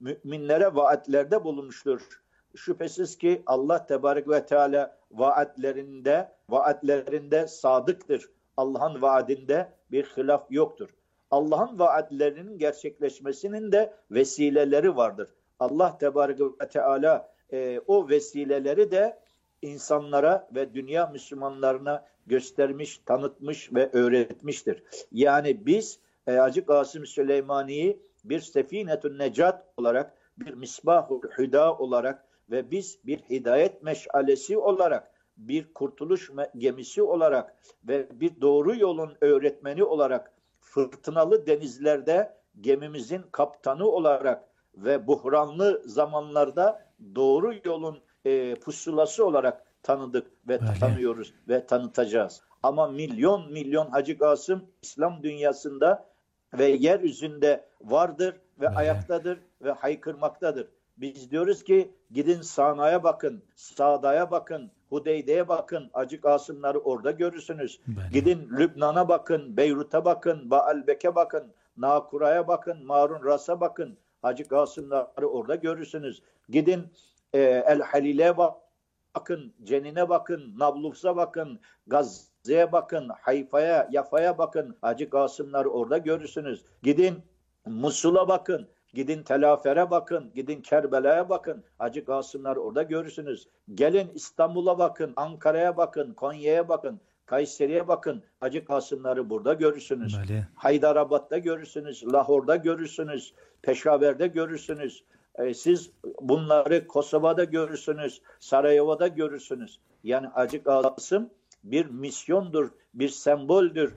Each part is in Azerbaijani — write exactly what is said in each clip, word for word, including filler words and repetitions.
müminlere vaatlerde bulunmuştur. Şüphesiz ki Allah Tebarek ve Teala vaatlerinde, vaatlerinde sadıktır. Allah'ın vaadinde bir hilaf yoktur. Allah'ın vaatlerinin gerçekleşmesinin de vesileleri vardır. Allah Tebarek ve Teala e, o vesileleri de insanlara ve dünya Müslümanlarına göstermiş, tanıtmış ve öğretmiştir. Yani biz e, Hacı Kasım Süleymani'yi bir Sefinetün Necat olarak, bir Misbahul Hüda olarak ve biz bir hidayet meşalesi olarak, bir kurtuluş gemisi olarak ve bir doğru yolun öğretmeni olarak, fırtınalı denizlerde gemimizin kaptanı olarak ve buhranlı zamanlarda doğru yolun e, pusulası olarak tanıdık ve Öyle. tanıyoruz ve tanıtacağız. Ama milyon milyon Hacı Kasım İslam dünyasında ve yeryüzünde vardır ve Öyle. ayaktadır ve haykırmaktadır. Biz diyoruz ki gidin Sana'ya bakın, Sa'da'ya bakın, Hudeyde'ye bakın, Hacı Kasımları orada görürsünüz. Öyle. Gidin Lübnan'a bakın, Beyrut'a bakın, Baalbek'e bakın, Nakura'ya bakın, Marun Ras'a bakın, Hacı Kasımları orada görürsünüz. Gidin e, El Halil'e bakın, Cenin'e bakın, Nablus'a bakın, Gazze'ye bakın, Hayfa'ya, Yafa'ya bakın, Hacı Kasımları orada görürsünüz. Gidin Musul'a bakın, gidin Telafer'e bakın, gidin Kerbela'ya bakın, Hacı Kasımları orada görürsünüz. Gelin İstanbul'a bakın, Ankara'ya bakın, Konya'ya bakın, Kayseri'ye bakın, Hacı Kasımları burada görürsünüz. Böyle. Haydarabad'da görürsünüz, Lahor'da görürsünüz, Peşaver'de görürsünüz. E, siz bunları Kosova'da görürsünüz, Sarajevo'da görürsünüz. Yani Hacı Kasım bir misyondur, bir semboldür.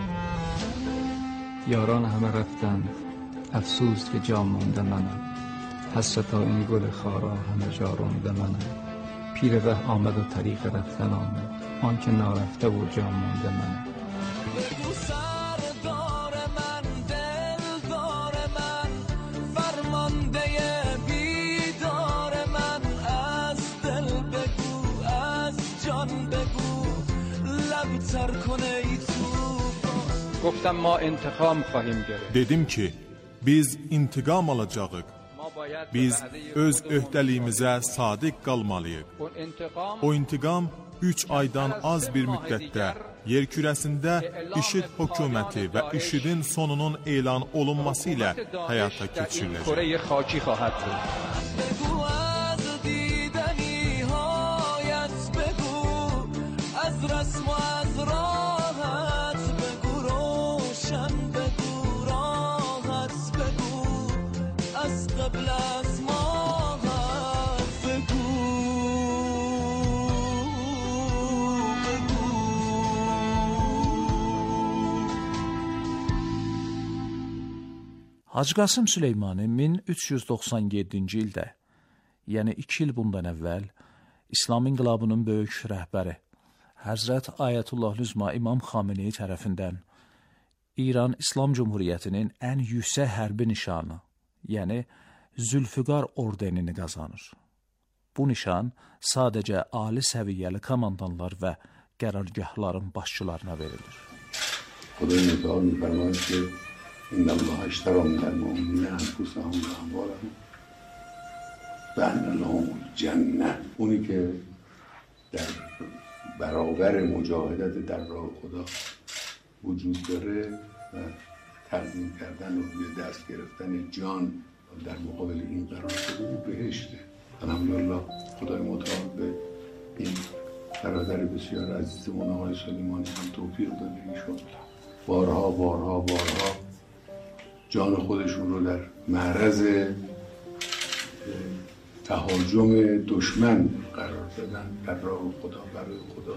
Yaran همه رفتن افسوس که جا مانده منم حسرتا این گل خارا همه جا رانده منم پیر ره آمد و طریق رفتن آمد آن که نارفته و جا مانده منم گفتم ما انتقام خواهیم گرفت. Dedim ki biz intiqam alacağıq. Biz öz öhdəliyimizə sadiq qalmalıyıq. O intiqam üç aydan az bir müddətdə yer kürəsində IŞİD hökuməti və IŞİDin sonunun elan olunması ilə həyata keçiriləcək. Hacı Kasım Süleymani min üç yüz doxsan yeddinci ildə, yəni iki il bundan əvvəl İslam inqilabının böyük rəhbəri Həzrət Ayətullah Lüzma İmam Xameneyi tərəfindən İran İslam Cumhuriyyətinin ən yüksək hərbi nişanı, yəni Zülfüqar ordenini qazanır. Bu nişan sadəcə ali səviyyəli komandanlar və qərargahların başçılarına verilir. Xudaya mütəal müfərmayır ki, İnna Allah iştara minəl mu'minə ənfusahum və amvalahum və ennəlahumul cənnə. Uni ki در برابر مجاهدت در راه خدا وجود داره و تقدیم کردن و روی دست گرفتن جان در مقابل این قرار شده و بهشته. الحمدلله خدای متعال به این برادر بسیار عزیزمون آقای سلیمانی هم توفیق داده ایشون بارها بارها بارها جان خودشون رو در معرض تهاجم دشمن قرار دادن در راه خدا برای خدا.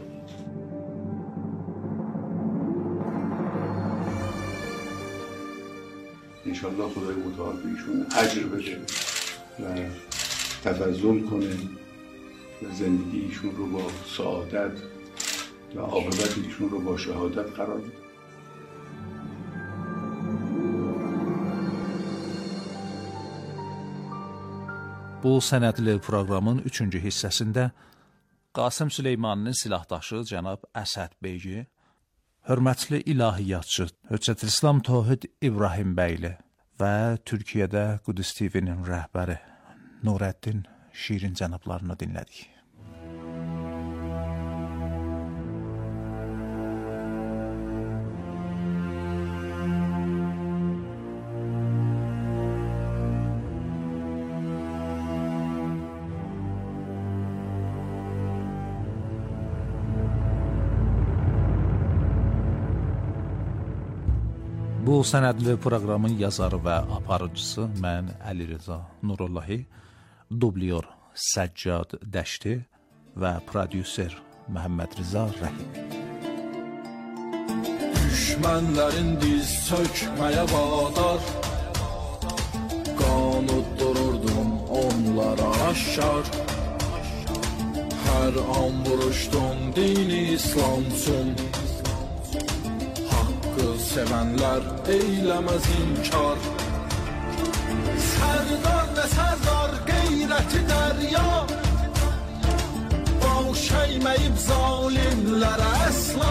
انشالله خدای متعال به ایشون اجر بده و تفضل کنه و زندگی ایشون رو با سعادت و عاقبت ایشون رو با شهادت قرار بده. Bu sənədli proqramın üçüncü hissəsində Qasım Süleymaninin silahdaşı cənab Əsəd Beygi, hörmətli ilahiyyatçı Höccətülislam Tohid İbrahim bəyli və Türkiyədə Qudüs T V-nin rəhbəri Nurəddin Şirin cənablarını dinlədik. Bu sənədli proqramın yazarı və aparıcısı mən Əli Rıza Nurullahi, dublyor Səccad Dəşti və prodüser Məhəmməd Rıza Rəhim. Düşmənlərin diz çökməyə vadar, qanut dururdum onlara aşkar. Hər an vuruşdum dini İslam üçün, sevənlər eyləməz inkar. Sərdar nə sərdar qeyrəti dərya, baş əyməyib zalimlərə əsla.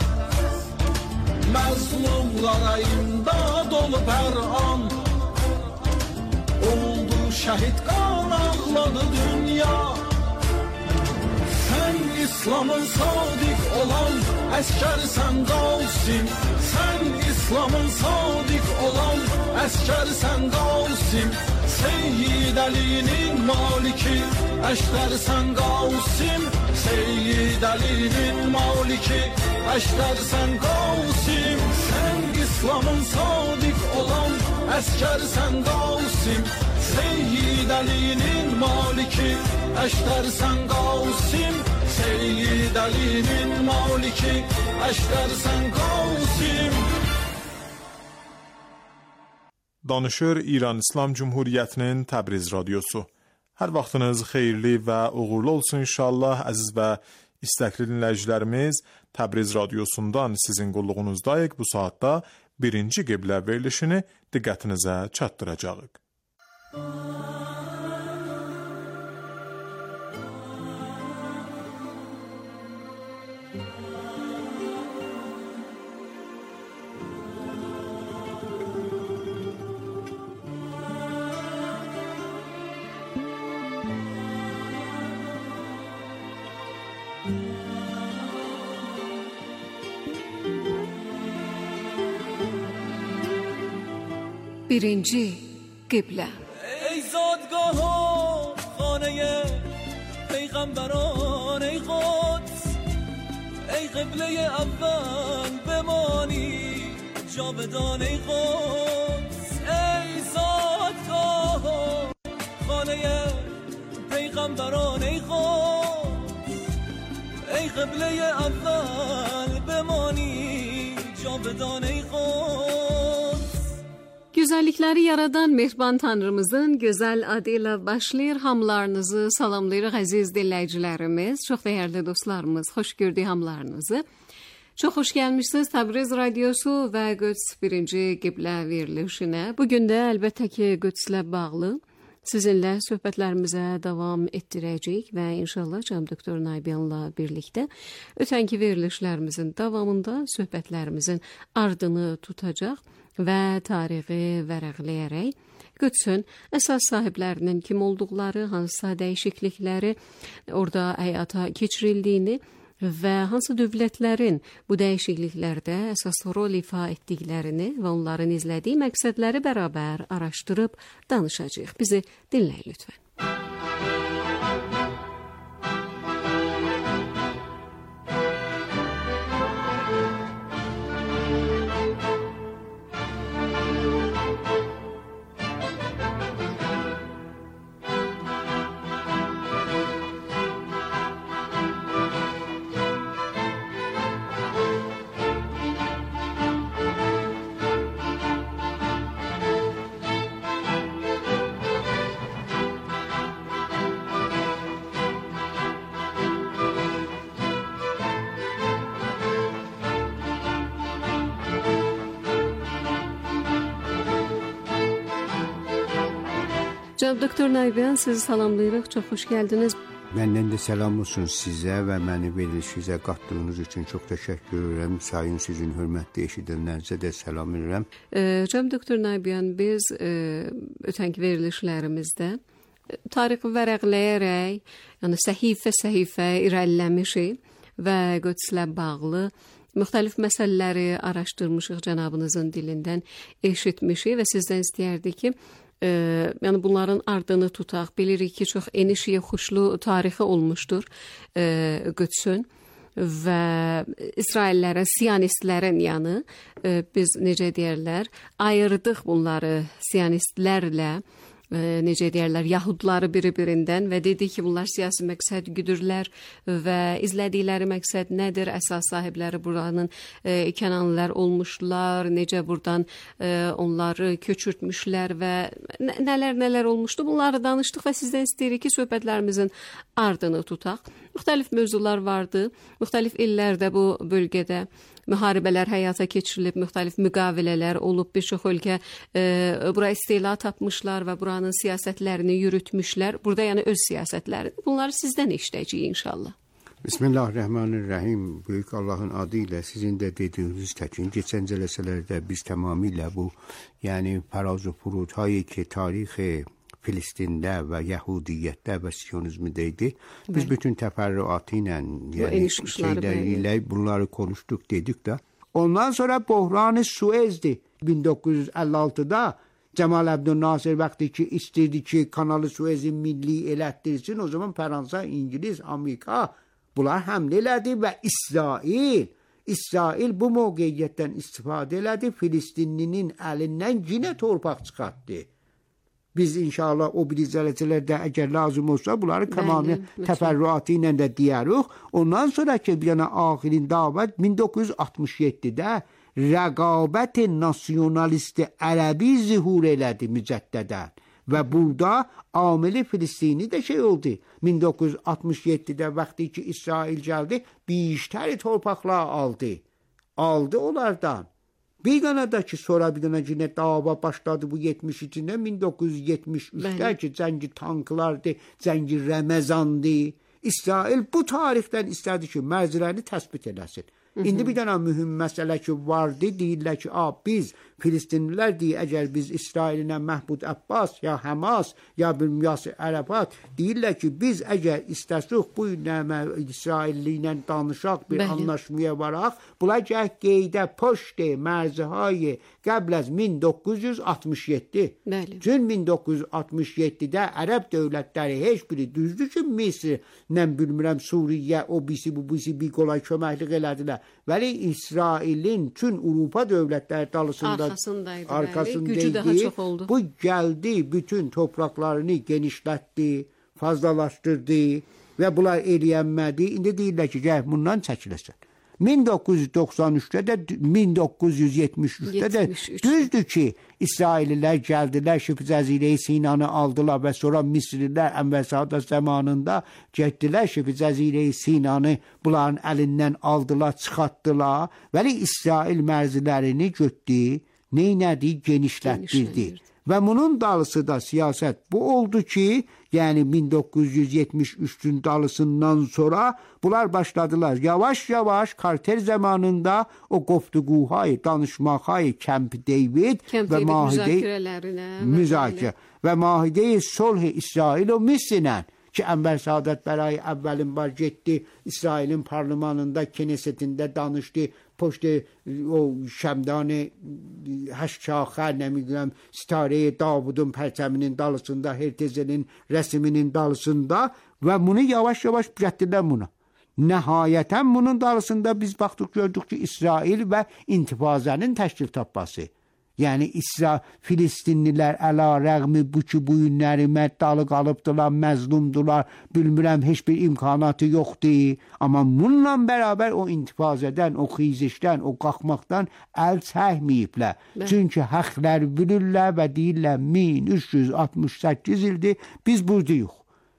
Məzlumlara imdad olub hər an, oldu şəhid qan ağladı dünya. Sən İslamın sadiq olan əskərsən Qasim, sən İslamın sadiq olan əskərsən Qasim, Seyyid Əlinin maliki əşdərsən Qasim, Seyyid Əlinin maliki əşdərsən Qasim, sən İslamın sadiq olan əskərsən Qasim, Seyyid Əlinin maliki əşdərsən Qasim, Seyyid Əlinin maliki əşdərsən Qasim. Danışır İran İslam Cumhuriyyətinin Təbriz radiosu. Hər vaxtınız xeyirli və uğurlu olsun inşallah əziz və istəkli dinləyicilərimiz. Təbriz radiosundan sizin qulluğunuzdayıq. Bu saatda birinci qiblə verilişini diqqətinizə çatdıracağıq. birinci qiblə. ای زادگاه و خانه پیغمبران، ای قدس، ای قبله اول بمانی جاودان، ای قدس. ای زادگاه و خانه پیغمبران، ای قدس، ای قبله اول بمانی جاودان، ای قدس. Gözəllikləri yaradan mehriban Tanrımızın gözəl adı ilə başlayır. Hamılarınızı salamlayırıq əziz dinləyicilərimiz, çox dəyərli dostlarımız. Xoş gördük hamılarınızı. Çox xoş gəlmişsiniz Təbriz radiosu və Qüds birinci qiblə verilişinə. Bugün də əlbəttə ki Qüdslə bağlı sizinlə söhbətlərimizə davam etdirəcəyik və inşallah Cənab Doktor Naybiyanla birlikdə ötənki verilişlərimizin davamında söhbətlərimizin ardını tutacaq və tarixi vərəqləyərək Qüdsün əsas sahiblərinin kim olduqları, hansısa dəyişiklikləri orada həyata keçirildiyini və hansı dövlətlərin bu dəyişikliklərdə əsas rol ifa etdiklərini və onların izlədiyi məqsədləri bərabər araşdırıb danışacağıq. Bizi dinləyin lütfən. Cənab Doktor Naybiyan, sizi salamlayırıq. Çox xoş gəldiniz. Məndən də selam olsun sizə və məni verilişinizə qatdığınız üçün çox təşəkkür edirəm. Sayın sizin hörmətli eşidənlərinizə də salam edirəm. Cəm doktor Nabiyan, biz e, ötənki verilişlərimizdə tarixi vərəqləyərək, yəni səhifə-səhifə irəliləmişik və Qüdslə bağlı müxtəlif məsələləri araşdırmışıq, cənabınızın dilindən eşitmişik və sizdən istəyərdik ki, e, yəni bunların ardını tutaq. Bilirik ki, çox eniş yoxuşlu tarixi olmuşdur e, Qüdsün və İsraillərə, Siyonistlərin yanı e, biz necə deyərlər, ayırdıq bunları Siyonistlərlə, e, necə deyərlər, Yahudları biri-birindən və dedik ki, bunlar siyasi məqsəd güdürlər və izlədikləri məqsəd nədir? Əsas sahibləri buranın e, Kənanlılar olmuşlar, necə buradan e, onları köçürtmüşlər və nələr-nələr olmuşdu? Bunları danışdıq və sizdən istəyirik ki, söhbətlərimizin ardını tutaq. Müxtəlif mövzular vardı. Müxtəlif illərdə bu bölgədə müharibələr həyata keçirilib, müxtəlif müqavilələr olub, bir çox ölkə e, bura istila tapmışlar və buranın siyasətlərini yürütmüşlər. Burada yəni öz siyasətlərini. Bunları sizdən eşidəcəyik inşallah. Bismillahirrahmanirrahim. Böyük Allahın adı ilə sizin də dediyiniz təkin keçən cələsələrdə biz tamamilə bu, yəni fəraz və furudhayı ki, tarixi Filistində və Yahudiyyətdə və Siyonizmdə idi. Biz Bəli. bütün təfərrüatı ilə, yəni şeylərlə bunları konuşduq, dedik də. Ondan sonra Buhran-ı Suez'di. bin dokuz yüz əlli altıda Cemal Abdülnasir vaxtı ki istedi ki Kanalı Suez'i milli elətdirsin, o zaman Fransa, İngiliz, Amerika bunlar həmlə elədi və İsrail İsrail bu mövqeyiyyətdən istifadə elədi, Filistinlinin əlindən yine torpaq çıxartdı. Biz inşallah o bilizələcələrdə əgər lazım olsa bunları tamamı təfərrüatı ilə də deyərik. Ondan sonra ki bir yana axirin davət bin dokuz yüz altmış yeddidə rəqabət nasyonalisti ərəbi zühur elədi mücəddədən. Və burada amili Filistini də şey oldu. bin dokuz yüz altmış yeddidə vaxtı ki İsrail gəldi, biştəri torpaqlar aldı. Aldı onlardan. Bir yana da ki sonra bir yana yine dava başladı bu yetmiş içinde bin dokuz yüz yetmiş üçdə ki cəngi tanklardı, cəngi Rəməzandı. İsrail bu tarixdən istədi ki mərzilərini təsbit eləsin. İndi bir dənə mühüm məsələ ki vardı, deyirlər ki, a, biz Filistinlilər deyir, əgər biz İsrailinə Məhmud Abbas, ya Həmas, ya Yasir Ərəfat, deyirlər ki, biz əgər istəsiq bu nəmə İsrailli ilə danışaq, bir Bəli. anlaşmaya varaq, bunlar gəh qeydə poşdə mərzihay qəbl az bin dokuz yüz altmış yeddi. Bəli. Çün bin dokuz yüz altmış yeddidə Ərəb dövlətləri heç biri düzdür ki, Misr, nə bilmirəm, Suriyə, o bisi, bu bisi bir qolay köməklik elədilər. Vəli İsrailin tüm Avropa dövlətləri dalısında arkasındaydı. arkasındaydı. Gücü daha çox oldu. Bu gəldi, bütün topraklarını genişlətdi, fazlalaşdırdı və bunlar eləyənmədi. İndi deyirlər ki, gəl bundan çəkiləsən. bin dokuz yüz doxsan üçdə də, bin dokuz yüz yetmiş üçdə də düzdür ki, İsraililər gəldilər, Şibh Cəzirə-i Sinanı aldılar və sonra Misrlilər Ənvər Sadat zamanında getdilər, Şibh Cəzirə-i Sinanı bunların əlindən aldılar, çıxartdılar. Vəli İsrail mərzilərini götdü, neynədi? Genişlətdirdi. Və bunun dalısı da siyasət bu oldu ki, yəni bin dokuz yüz yetmiş üçün dalısından sonra bunlar başladılar. Yavaş-yavaş Karter zamanında o qoftuquhay, danışmaqhay Camp David Camp və David müzakirələrinə müzakirə və Mahidə-i Sulh İsrail o Misrlə ki, Ənvər Sadat Bərai əvvəlin var getdi, İsrailin parlamanında, Knessetində danışdı, poştu o Şəmdanı Həşşaxər, nə bilirəm, Sitarə-i Davudun pərçəminin dalısında, Hertezelin rəsminin dalısında və bunu yavaş-yavaş gətirdilər buna. Nəhayətən bunun dalısında biz baxdıq, gördük ki, İsrail və intifazənin təşkil tapması. Yəni İsra Filistinlilər əla rəğmi bu ki, bu günləri məddalı qalıbdılar, məzlumdular, bilmirəm, heç bir imkanatı yoxdur. Amma bununla bərabər o intifazədən, o xizişdən, o qalxmaqdan əl çəkməyiblər. Çünki həqlər bilirlər və deyirlər min üç yüz altmış səkkiz ildir biz buradayıq.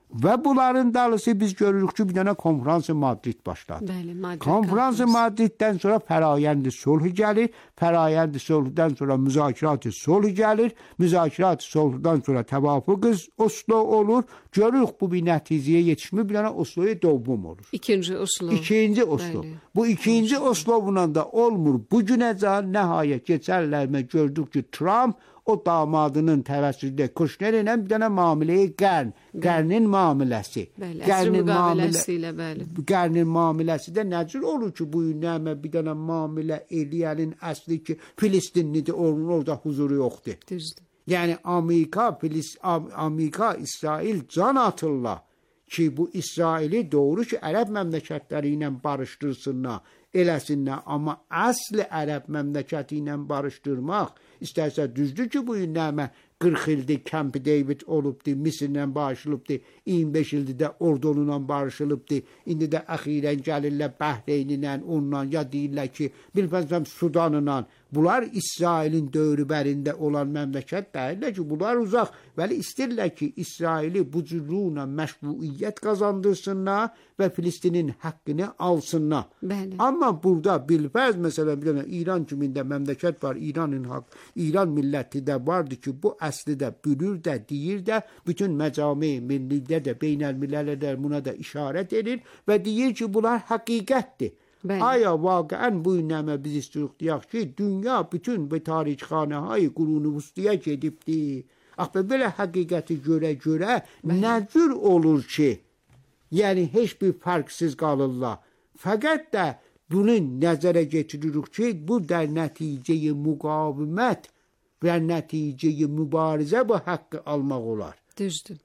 Və bunların dalısı biz görürük ki, bir dənə konferans Madrid başladı. Bəli, Madrid. Konferans Madriddən sonra fərayənd sulh gəlir. Fərayənd sulhdan sonra müzakirət sulh gəlir. Müzakirət sulhdan sonra təvafuq Oslo olur. Görürük bu bir nəticəyə yetişmir. Bir dənə Osloya doğum olur. İkinci Oslo. İkinci Oslo. Bəli. Bu ikinci Oslo'la da olmur. Bu günəcə nəhayət keçərlərmə gördük ki, Trump o damadının təvəssüdlə Kuşnerlə bir dənə müamiləyə qərn, qərnin müamiləsi. Bəli, əsr müqaviləsi ilə, bəli. Qərnin müamiləsi də necür olur ki, bu günəmə bir dənə müamilə eləyənin əsli ki, Filistinlidir, onun orada huzuru yoxdur. Düzdür. Yəni Amerika, Filis, Amerika, İsrail can atırlar ki, bu İsraili doğru ki, ərəb məmləkətləri ilə barışdırsınlar, eləsinlər, amma əsli ərəb məmləkəti ilə barışdırmaq İstərsə düzdür ki, bu günləmə qırx ildir Camp David olubdur, Misirlə barışılıbdır, iyirmi beş ildir də Ordonunla barışılıbdır, indi də əxirən gəlirlər Bəhreyninlə, onunla, ya deyirlər ki, bilməzəm Sudanla. Bunlar İsrailin dövrübərində olan məmləkət deyirlər ki, bunlar uzaq, vəli istəyirlər ki, İsraili bu cürruna məşruiyyət qazandırsınlar və Filistinin haqqını alsınlar. Bəli. Amma burada bilfəz məsələn bir dənə İran kimində məmləkət var, İranın haqq, İran milləti də vardı ki, bu əsli də bülür də, deyir də, bütün məcami millidə də, beynəlmilələ də buna da işarət edir və deyir ki, bunlar həqiqətdir. Bəli. Aya vaqəən bu günləmə biz istirik deyək ki, dünya bütün bu tarixxanəhay qurunu vüsdiyə gedibdir. Axı belə həqiqəti görə-görə nə cür olur ki, yəni heç bir fərqsiz qalırlar. Fəqət də bunu nəzərə getiririk ki, bu da nəticəyi müqavimət və nəticəyi mübarizə bu haqqı almaq olar. Düzdür.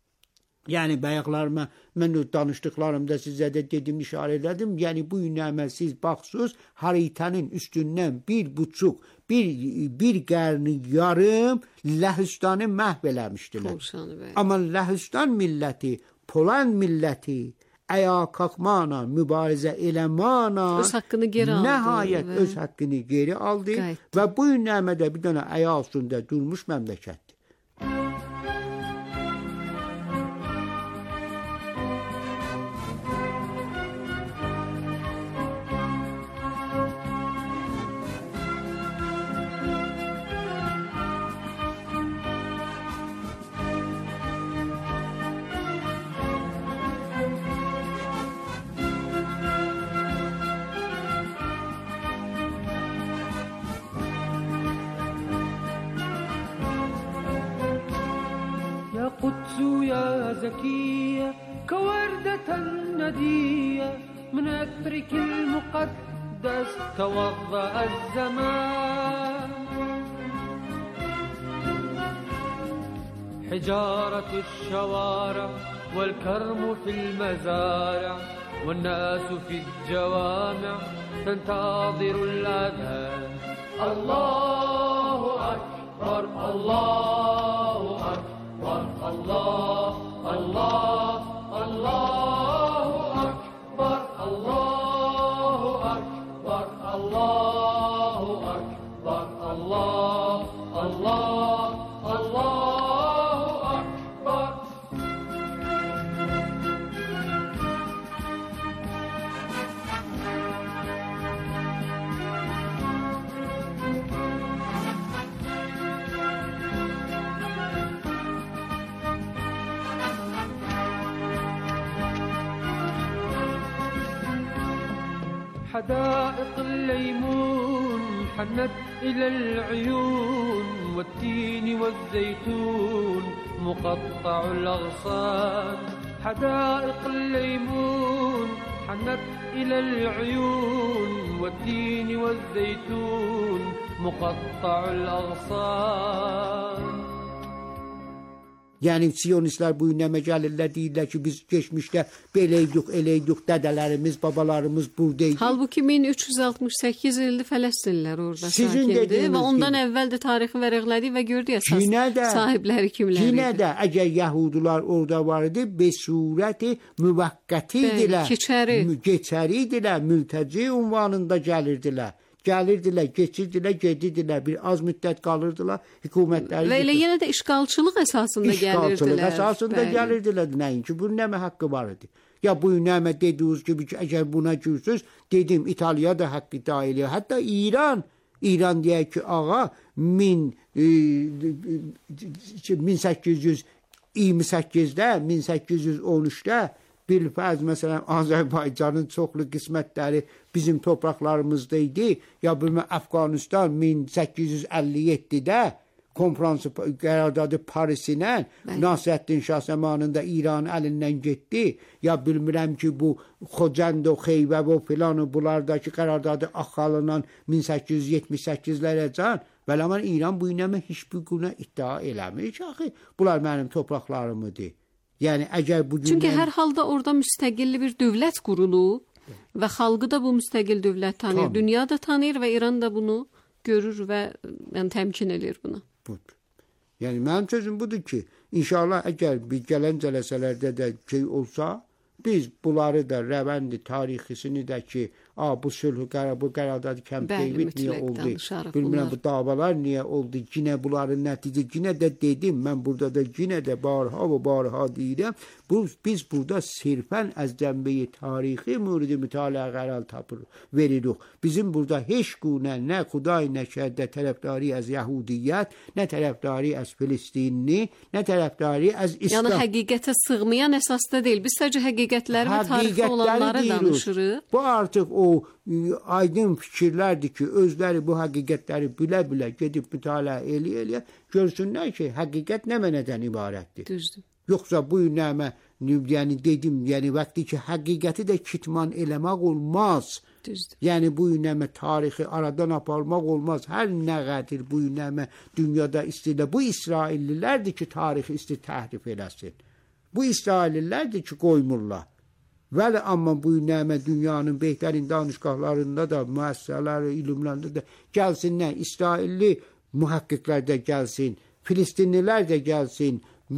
Yəni bayaqlarıma mən danışdıqlarımda sizə də dedim, işarə elədim. Yəni bu günləmə siz baxsınız, haritanın üstündən bir buçuq, bir, bir qərni yarım Ləhüstanı məhv eləmişdilər. Amma Ləhüstan milləti, Poland milləti ayağa qalxmaqla, mübarizə eləmaqla öz haqqını geri aldı. Nəhayət və öz haqqını geri aldı Qayıtdı. Və bu günləmədə bir dənə ayaq üstündə durmuş məmləkətdir. قدس يا زكية كوردة ندية من أترك المقدس توضأ الزمان حجارة الشوارع والكرم في المزارع والناس في الجوامع تنتظر الأذان الله أكبر الله أكبر الله الله الله أكبر الله أكبر الله أكبر الله الله الله أكبر حدائق الليمون حنت إلى العيون والتين والزيتون مقطع الأغصان حدائق الليمون حنت إلى العيون والتين والزيتون مقطع الأغصان. Yəni Siyonistlər bu günləmə gəlirlər, deyirlər ki, biz geçmişdə beləydik, eləydik, dədələrimiz, babalarımız buradaydı. Halbuki min üç yüz altmış səkkiz ildir Fələstinlər orada sakindi və ondan əvvəl də tarixi vərəqlədi və gördü əsas də, sahibləri kimlər idi. Yine də əgər Yahudular orada var idi, be surəti müvəqqəti idilər. Keçəri. Keçəri idilər, mültəci ünvanında gəlirdilər. Gəlirdilər, keçirdilər, gedirdilər, bir az müddət qalırdılar, hökumətləri... Və elə yenə də işğalçılıq əsasında gəlirdilər. İşğalçılıq əsasında gəlirdilər, nəinki, bunun nəmə haqqı var idi. Ya bu nəmə dediyiniz gibi ki, əgər buna gürsüz, dedim, İtaliya da haqqı iddia edir. Hətta İran, İran deyək ki, ağa, min səkkiz yüz iyirmi səkkizdə, min səkkiz yüz on üçdə bilfərz, məsələn, Azərbaycanın çoxlu qismətləri bizim torpaqlarımızda idi. Ya bilmə, Əfqanistan min səkkiz yüz əlli yeddidə konferansı qərardadı Parisinə, Nasrəddin Şah zamanında İran əlindən getdi. Ya bilmirəm ki, bu Xocənd o Xeyvə o filan o bunlardakı qərardadı axalınan min səkkiz yüz yetmiş səkkizlərə can. Vəli amma İran bu inəmə heç bir günə iddia eləmir ki, axı, bunlar mənim torpaqlarımıdır. Yəni, əgər bu Çünki hər halda orada müstəqilli bir dövlət qurulub və xalqı da bu müstəqil dövlət tanıyır, Tam. dünya da tanıyır və İran da bunu görür və yəni, təmkin edir buna. Budur. Yəni, mənim sözüm budur ki, inşallah əgər bir gələn cələsələrdə də şey olsa, biz bunları da rəvəndi tarixisini də ki, a, bu sülhü qərar, bu qərardadı Camp David niyə oldu? Bilmirəm, bu davalar niyə oldu? Yine bunların nəticə, yine də dedim, mən burada da yine də barha və barha deyirəm. Bu, biz burada sirfən əz cəmbəyi tarixi müridi mütaliə qərar tapır, veririk. Bizim burada heç günə nə Xuday nə şəhədə tərəfdari əz Yahudiyyət, nə tərəfdari əz Filistinli, nə tərəfdari əz İslam. Yəni həqiqətə sığmayan əsasda deyil. Biz sadəcə həqiqətləri və tarixi olanları danışırıq. Bu artıq o aydın fikirlərdir ki, özləri bu həqiqətləri bilə-bilə gedib mütaliə eləyə-eləyə görsünlər ki, həqiqət nə mənədən ibarətdir. Düzdür. Yoxsa bu nəmə, yəni dedim, yəni vaxtı ki, həqiqəti də kitman eləmək olmaz. Düzdür. Yəni bu nəmə tarixi aradan aparmaq olmaz. Hər nə qədir bu nəmə dünyada istəyirlər. Bu İsraillilərdir ki, tarixi istəyir təhrif eləsin. Bu İsraillilərdir ki, qoymurlar. Vəli amma bu nəmə dünyanın behtarin danışqahlarında da, müəssisələri, ilimlərində də gəlsinlər. İsrailli mühəqqqiqlər də gəlsin, Filistinlilər də gəlsin,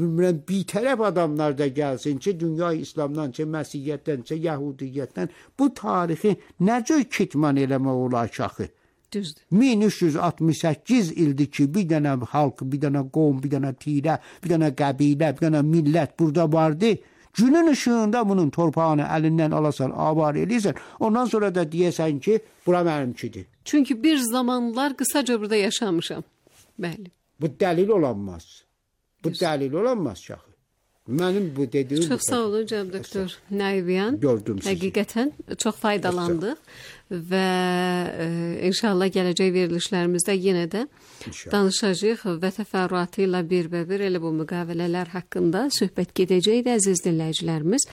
bitərəf adamlar da gəlsin ki, dünya İslamdan, ki, Məsihiyyətdən, ki, Yahudiyyətdən bu tarixi necə kitman eləmək olar ki, axı? Düzdür. min üç yüz altmış səkkiz ildir ki, bir dənə xalq, bir dənə qovm, bir dənə tirə, bir dənə qəbilə, bir dənə millət burada vardı. Günün ışığında bunun torpağını əlindən alasan, avar eləyirsən, ondan sonra da deyəsən ki, bura mənimkidir. Çünki bir zamanlar qısaca burada yaşamışam. Bəli. Bu dəlil olanmaz. Bu Düz. dəlil olanmaz şahı. Mənim bu dediyim... Çox sağ olun, cənab doktor Nayibyan. Gördüm sizi. Həqiqətən çox faydalandıq və e, inşallah gələcək verilişlərimizdə yenə də inşallah danışacağıq və təfərrüatı ilə bir-bir elə bu müqavilələr haqqında söhbət gedəcək də əziz dinləyicilərimiz.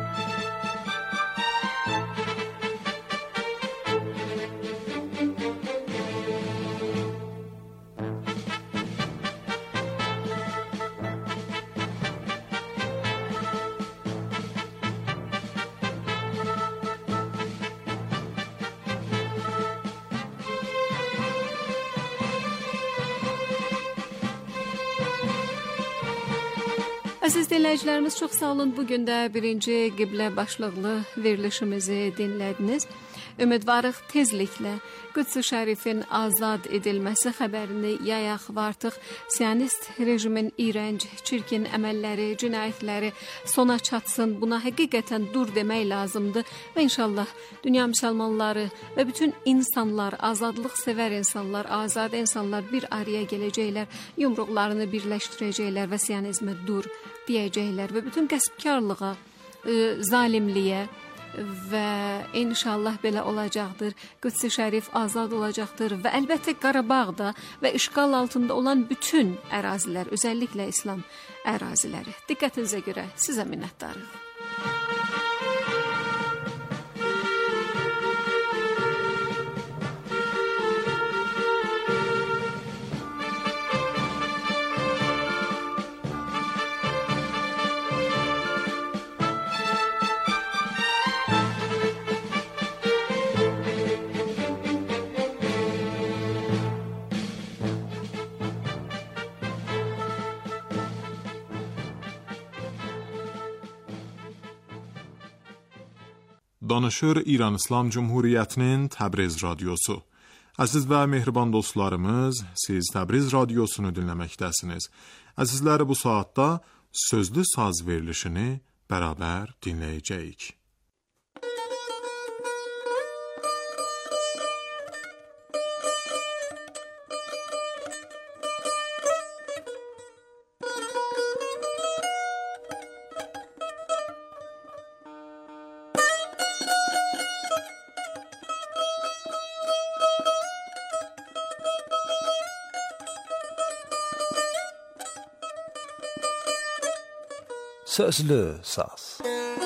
Əziz dinləyicilərimiz, çox sağ olun. Bugün də birinci qiblə başlıqlı verilişimizi dinlədiniz. Ümidvarıq tezliklə Qüds-i Şərifin azad edilməsi xəbərini yayaq və artıq Siyonist rejimin iyrənc, çirkin əməlləri, cinayətləri sona çatsın. Buna həqiqətən dur demək lazımdır və inşallah dünya müsəlmanları və bütün insanlar, azadlıq sevər insanlar, azad insanlar bir araya gələcəklər, yumruqlarını birləşdirəcəklər və Siyonizmə dur deyəcəklər və bütün qəsbkarlığa, zalimliyə və inşallah belə olacaqdır. Qüds-i Şərif azad olacaqdır və əlbəttə Qarabağda və işğal altında olan bütün ərazilər, özəlliklə İslam əraziləri. Diqqətinizə görə sizə minnətdarıq. Danışır İran İslam Cumhuriyetinin Təbriz radyosu. Əziz və mehriban dostlarımız, siz Təbriz radiosunu dinləməkdəsiniz. Əzizləri, bu saatda sözlü saz verilişini bərabər dinləyəcəyik. Sözlü saz.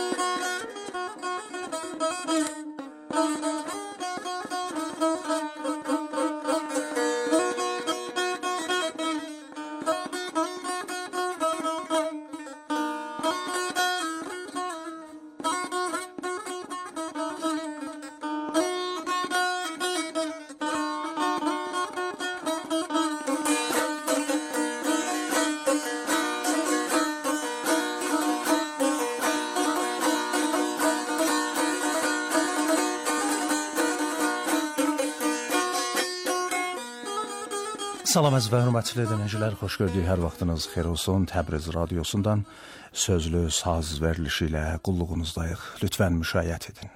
Salam əziz və hörmətli dinləyicilər, xoş gördük, hər vaxtınız xeyir olsun. Təbriz radiosundan sözlü saz verilişi ilə qulluğunuzdayıq. Lütfən müşayiət edin.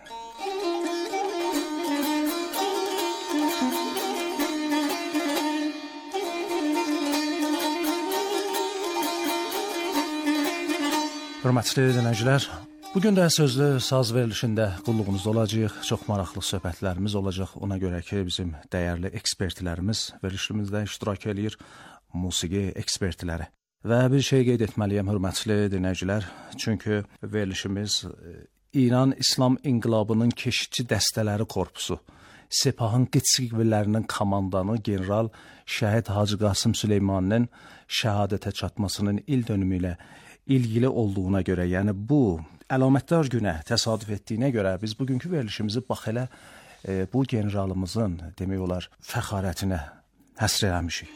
Hörmətli dinləyicilər, bugün də sözlü saz verilişində qulluğunuzda olacağıq. Çox maraqlı söhbətlərimiz olacaq. Ona görə ki, bizim dəyərli ekspertlərimiz verilişimizdə iştirak edir, musiqi ekspertləri. Və bir şey qeyd etməliyəm, hörmətli dinləyicilər, çünki verilişimiz İran İslam İnqilabının keşikçi dəstələri korpusu, Sepahın Qidsi qüvvələrinin komandanı general Şəhid Hacı Qasım Süleymaninin şəhadətə çatmasının il dönümü ilə ilgili olduğuna görə, yəni bu əlamətdar günə təsadüf etdiyinə görə biz bugünkü verilişimizi bax elə e, bu generalımızın demək olar fəxarətinə həsr eləmişik.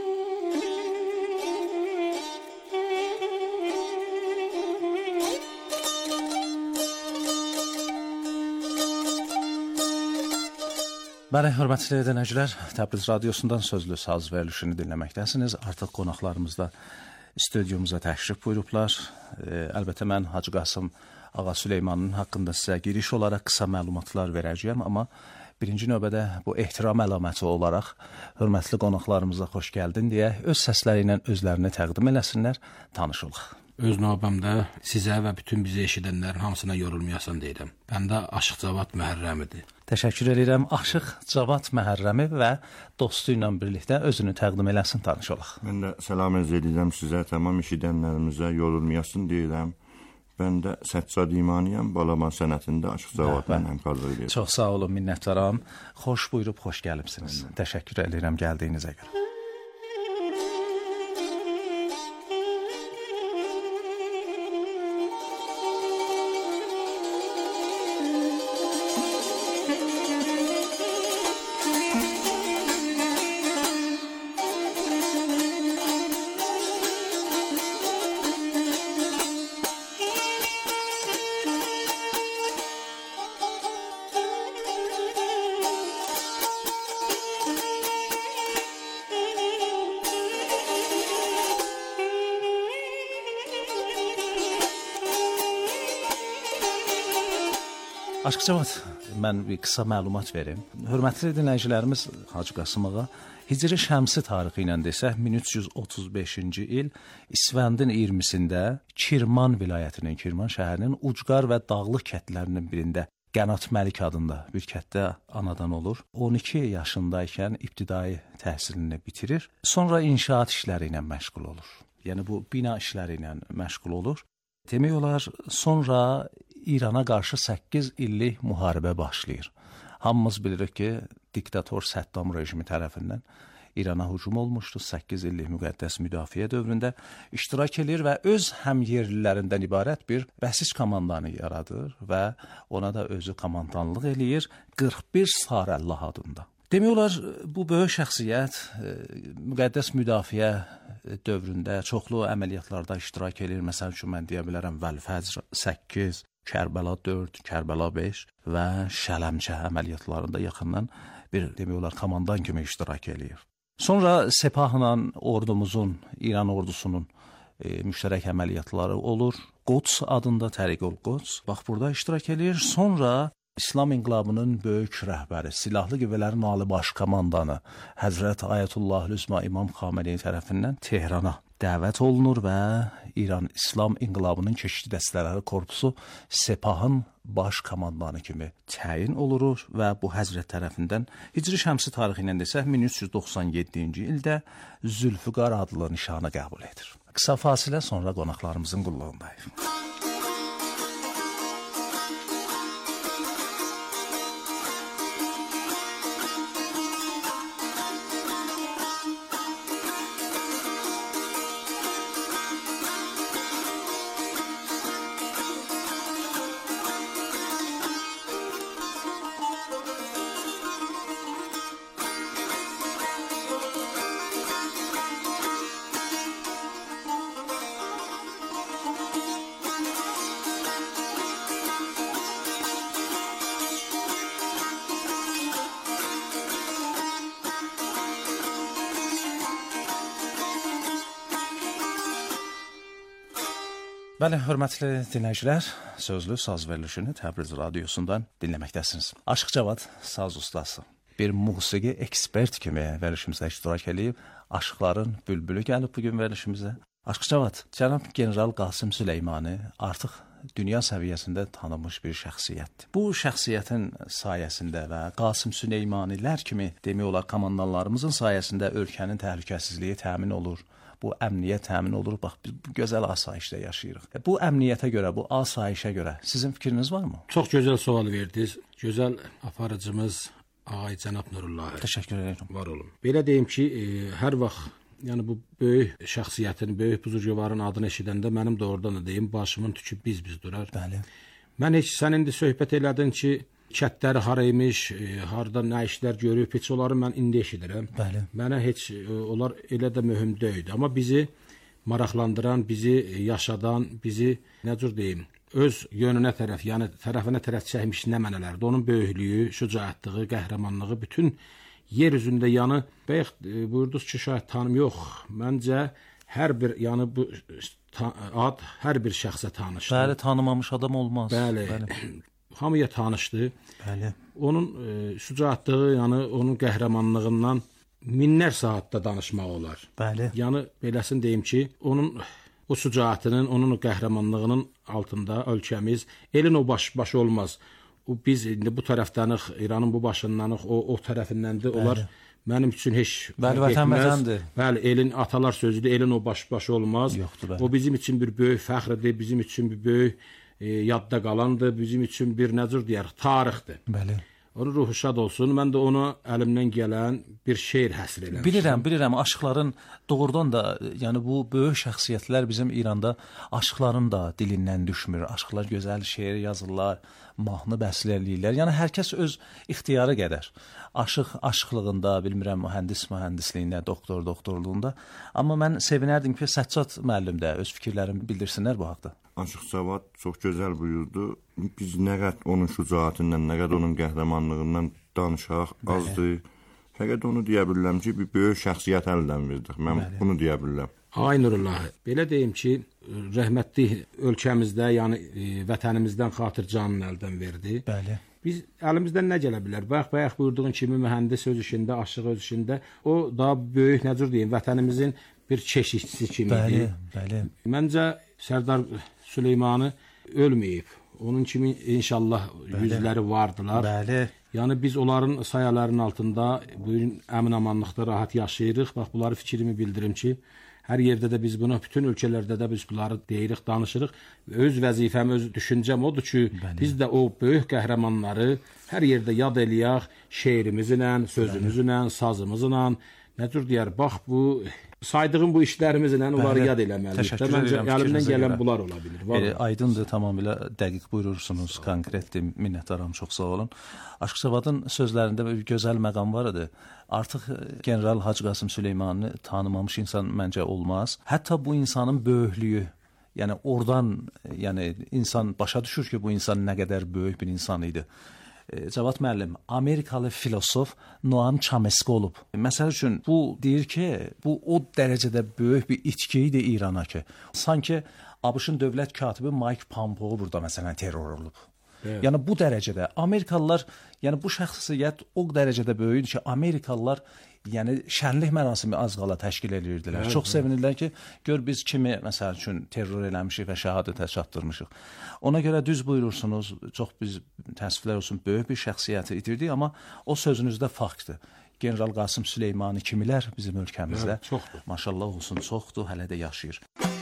Bəli, hörmətli dinləyicilər, Təbriz radiosundan sözlü saz verilişini dinləməkdəsiniz. Artıq qonaqlarımız da stüdyomuza təşrif buyurublar. E, əlbəttə mən Hacı Qasım Ağa Süleymanın haqqında sizə giriş olaraq qısa məlumatlar verəcəyəm, amma birinci növbədə bu ehtiram əlaməti olaraq hörmətli qonaqlarımıza xoş gəldin deyə öz səsləri ilə özlərini təqdim eləsinlər, tanışılıq. Öz növbəmdə sizə və bütün bizi eşidənlərin hamısına yorulmayasan deyirəm. Bəndə Aşıq Cavad Məhərrəmidir. Təşəkkür edirəm. Aşıq Cavad Məhərrəmi və dostu ilə birlikdə özünü təqdim eləsin, tanışılıq. Mən də salam ərz edirəm sizə, tamam eşidənlərimizə, yorulmayasın deyirəm. Mən də Səccad İmaniyəm, Balaban sənətində Aşıq Cavadla həmkarlıq edirəm. Çox sağ olun, minnətdaram. Xoş buyurub, xoş gəlibsiniz. Təşəkkür edirəm gəldiyinizə görə. Aşıq Cavad, mən bir qısa məlumat verim. Hörmətli dinləyicilərimiz, Hacı Qasım Ağa, Hicri Şəmsi tarixi ilə desək, min üç yüz otuz beşinci il İsfəndin iyirmisində Kirman vilayətinin, Kirman şəhərinin Ucqar və Dağlıq kəndlərinin birində Qənat Məlik adında bir kənddə anadan olur. on iki yaşındaykən ibtidai təhsilini bitirir. Sonra inşaat işləri ilə məşğul olur. Yəni bu bina işləri ilə məşğul olur. Demək olar, sonra İrana qarşı səkkiz illik müharibə başlayır. Hamımız bilirik ki, diktator Səddam rejimi tərəfindən İrana hücum olmuşdu. səkkiz illik müqəddəs müdafiə dövründə iştirak edir və öz həmyerlilərindən ibarət bir bəsiz komandanı yaradır və ona da özü komandanlıq eləyir qırx bir Sarəllah adında. Demək olar, bu böyük şəxsiyyət müqəddəs müdafiə dövründə çoxlu əməliyyatlarda iştirak edir. Məsəl üçün, mən deyə bilərəm, Vəlfəcr səkkiz, Kərbəla dörd, Kərbəla beş və Şələmçə əməliyyatlarında yaxından bir demək olar komandan kimi iştirak eləyir. Sonra Sepahla ordumuzun, İran ordusunun e, müştərək əməliyyatları olur. Quds adında Təriqül Quds bax burada iştirak eləyir. Sonra İslam İnqilabının böyük rəhbəri, silahlı qüvvələrin ali baş komandanı Həzrət Ayətullah Üzma İmam Xameneyi tərəfindən Tehrana dəvət olunur və İran İslam İnqilabının keşikçi dəstələri korpusu Sepahın baş komandanı kimi təyin olurur və bu həzrət tərəfindən Hicri şəmsi tarixi ilə desək min üç yüz doxsan yeddinci ildə Zülfüqar adlı nişanı qəbul edir. Qısa fasilə sonra qonaqlarımızın qulluğundayıq. Bəli, hörmətli dinləyicilər, sözlü saz verilişini Təbriz radiosundan dinləməkdəsiniz. Aşıq Cavad saz ustası, bir musiqi ekspert kimi verilişimizdə iştirak edib, aşıqların bülbülü gəlib bugün verilişimizə. Aşıq Cavad, cənab General Qasım Süleymani artıq dünya səviyyəsində tanınmış bir şəxsiyyətdir. Bu şəxsiyyətin sayəsində və Qasım Süleymanilər kimi demək olar komandanlarımızın sayəsində ölkənin təhlükəsizliyi təmin olur. Bu əmniyyət təmin olur. Bax, biz bu gözəl asayişdə yaşayırıq. Bu əmniyyətə görə, bu asayişə görə sizin fikriniz varmı? Çox gözəl sual verdiniz. Gözəl aparıcımız Ağay Cənab Nurullahi. Təşəkkür edirəm. Var olun. Belə deyim ki, e, hər vaxt yəni bu böyük şəxsiyyətin, böyük buzurgvarın adını eşidəndə mənim doğrudan da deyim, başımın tükü biz-biz durar. Bəli. Mən heç sən indi söhbət elədin ki, kətləri haraymış, e, harda nə işlər görüb, heç onları mən indi eşidirəm. Bəli. Mənə heç e, onlar elə də mühüm deyildi. Amma bizi maraqlandıran, bizi yaşadan, bizi nə cür deyim, öz yönünə tərəf, yəni tərəfinə tərəf çəkmiş nə mənələrdir. Onun böyüklüyü, şücaətliyi, qəhrəmanlığı, bütün yer üzündə yanı, bəyək e, buyurdunuz ki, şayət tanım yox. Məncə hər bir, yəni bu ta, ad hər bir şəxsə tanışdır. Bəli, tanımamış adam olmaz. Bəli. Bəli. Hamıya tanışdı. Bəli. Onun e, şücaətliyi, yəni onun qəhrəmanlığından minlər saatda danışmaq olar. Bəli. Yəni beləsini deyim ki, onun o şücaətinin, onun o qəhrəmanlığının altında ölkəmiz elin o baş başı olmaz. O biz indi bu tərəfdənik, İranın bu başındanıq, o o tərəfindəndir. Onlar mənim üçün heç bəli, vətən vətəndir. Bəli, elin atalar sözüdür, elin o baş başı olmaz. Yoxdur, bəli. O bizim üçün bir böyük fəxrdir, bizim üçün bir böyük E, yadda qalandır, bizim üçün bir nəcür deyər, tarixdir. Bəli. Onun ruhu şad olsun. Mən də onu əlimdən gələn bir şeir həsr eləmişəm. Bilirəm, bilirəm. Aşıqların doğrudan da, yəni bu böyük şəxsiyyətlər bizim İranda aşıqların da dilindən düşmür. Aşıqlar gözəl şeir yazırlar, mahnı bəsləyirlər. Yəni hər kəs öz ixtiyarı qədər. Aşıq aşıqlığında, bilmirəm, mühəndis mühəndisliyində, doktor doktorluğunda. Amma mən sevinərdim ki, Səccad müəllim də öz fikirlərini bildirsinlər bu haqda. Aşıq Cavad çox gözəl buyurdu. Biz nə qədər onun şücaətindən, nə qədər onun qəhrəmanlığından danışaq, azdır. Fəqət onu deyə bilirəm ki, bir böyük şəxsiyyət əldən verdik. Mən Bəli. Bunu deyə bilirəm. Ay Nurullah, belə deyim ki, rəhmətli ölkəmizdə, yəni e, vətənimizdən xatir canını əldən verdi. Bəli. Biz əlimizdən nə gələ bilər? Bayaq-bayaq buyurduğun kimi mühəndis öz işində, aşıq öz işində, o daha böyük nəcür deyim, vətənimizin bir keşikçisi kimidir. Bəli, bəli. Məncə Sərdar Süleymanı ölməyib. Onun kimi inşallah bəli. Yüzləri vardılar. Bəli. Yəni biz onların sayalarının altında bugün əmin-amanlıqda rahat yaşayırıq. Bax, bunları fikrimi bildirim ki, hər yerdə də biz bunu, bütün ölkələrdə də biz bunları deyirik, danışırıq. Öz vəzifəm, öz düşüncəm odur ki, bəli. Biz də o böyük qəhrəmanları hər yerdə yad eləyək, şeirimizlə, sözümüzlə, sazımızla. Nə cür deyər, bax bu saydığım bu işlərimizlə onları yad eləməliyik. Məncə əlimdən gələn bunlar ola bilir. E, aydındır, tamamilə dəqiq buyurursunuz, konkretdir, minnətdaram, çox sağ olun. Aşıq Cavadın sözlərində bir gözəl məqam var idi. Artıq General Hacı Qasım Süleymanı tanımamış insan məncə olmaz. Hətta bu insanın böyüklüyü, yəni oradan, yəni insan başa düşür ki, bu insan nə qədər böyük bir insan idi. Cavad müəllim, Amerikalı filosof Noam Chomsky olub. Məsəl üçün bu deyir ki, bu o dərəcədə böyük bir itki idi İrana ki, sanki ABŞ-ın dövlət katibi Mike Pompeo burada məsələn terror olub. Evet. Yəni bu dərəcədə Amerikalılar, yəni bu şəxsiyyət o dərəcədə böyük ki, Amerikalılar yəni şənlik mərasimi az qala təşkil edirdilər. Evet, Çox evet. sevinirlər ki, gör biz kimi məsəl üçün terror eləmişik və şəhadətə çatdırmışıq. Ona görə düz buyurursunuz, çox biz təəssüflər olsun böyük bir şəxsiyyəti itirdik, amma o sözünüzdə faktdır. General Qasım Süleymani kimilər bizim ölkəmizdə? Evet, çoxdur. Maşallah olsun, çoxdur, hələ də yaşayır.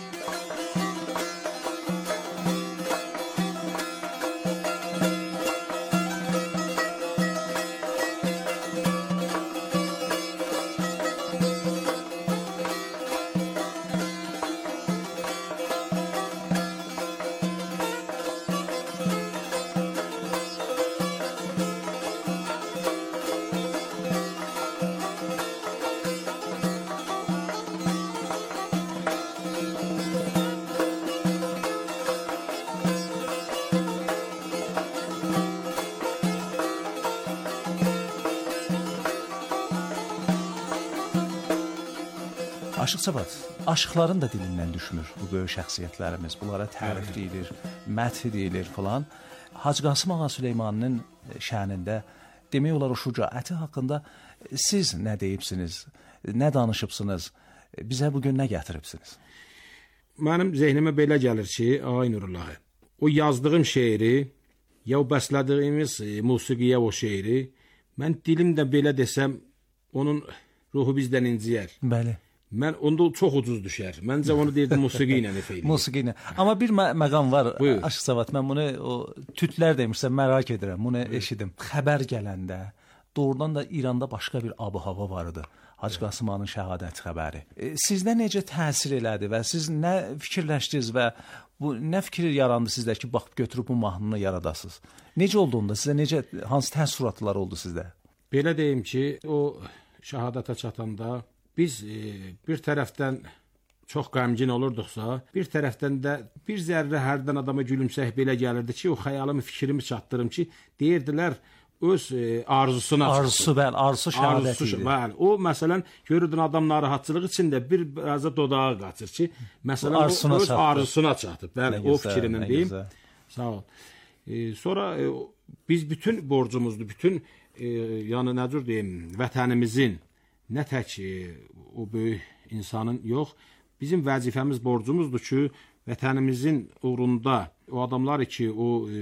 Aşıq Cavad, aşıqların da dilindən düşmür bu böyük şəxsiyyətlərimiz. Bunlara tərif deyilir, məth deyilir falan. Hacı Qasım Ağa Süleymaninin şənində demək olar o şücaəti haqqında siz nə deyibsiniz, nə danışıbsınız, bizə bugün nə gətiribsiniz? Mənim zehnimə belə gəlir ki, ay Nurullahi, o yazdığım şeiri, ya o bəslədiyimiz musiqiyə o şeiri, mən dilimdə belə desəm, onun ruhu bizdən inciyər. Bəli. Mən onda çox ucuz düşər. Məncə onu deyirdim musiqi ilə efə eləyir. Musiqi ilə. Amma bir mə məqam var. Aşıq Cavad, mən bunu o tütlər demişsən, merak edirəm. Bunu Buyur. eşidim. Xəbər gələndə doğrudan da İranda başqa bir ab-hava var idi. Hacı Qasım Ağanın şəhadət xəbəri. E, sizdə necə təsir elədi və siz nə fikirləşdiniz və bu nə fikir yarandı sizdə ki, baxıb götürüb bu mahnını yaradasınız? Necə oldu onda? Sizə necə, hansı təəssüratlar oldu sizdə? Belə deyim ki, o şəhadətə çatanda biz e, bir tərəfdən çox qəmgin olurduqsa, bir tərəfdən də bir zərrə hərdən adama gülümsək belə gəlirdi ki, o xəyalımı, fikrimi çatdırım ki, deyirdilər öz e, arzusuna arzusu, bəli, arzusu şəhadət idi. Bəli, o məsələn görürdün adam narahatçılıq içində bir biraz da dodağı qaçır ki, məsələn arzusuna o öz çatdı. arzusuna çatıb. Bəli, o fikrindən deyim. Sağ ol. E, sonra e, biz bütün borcumuzdu, bütün e, yəni nə cür deyim, vətənimizin nə tək e, o böyük insanın yox, bizim vəzifəmiz, borcumuzdur ki, vətənimizin uğrunda o adamlar ki, o e,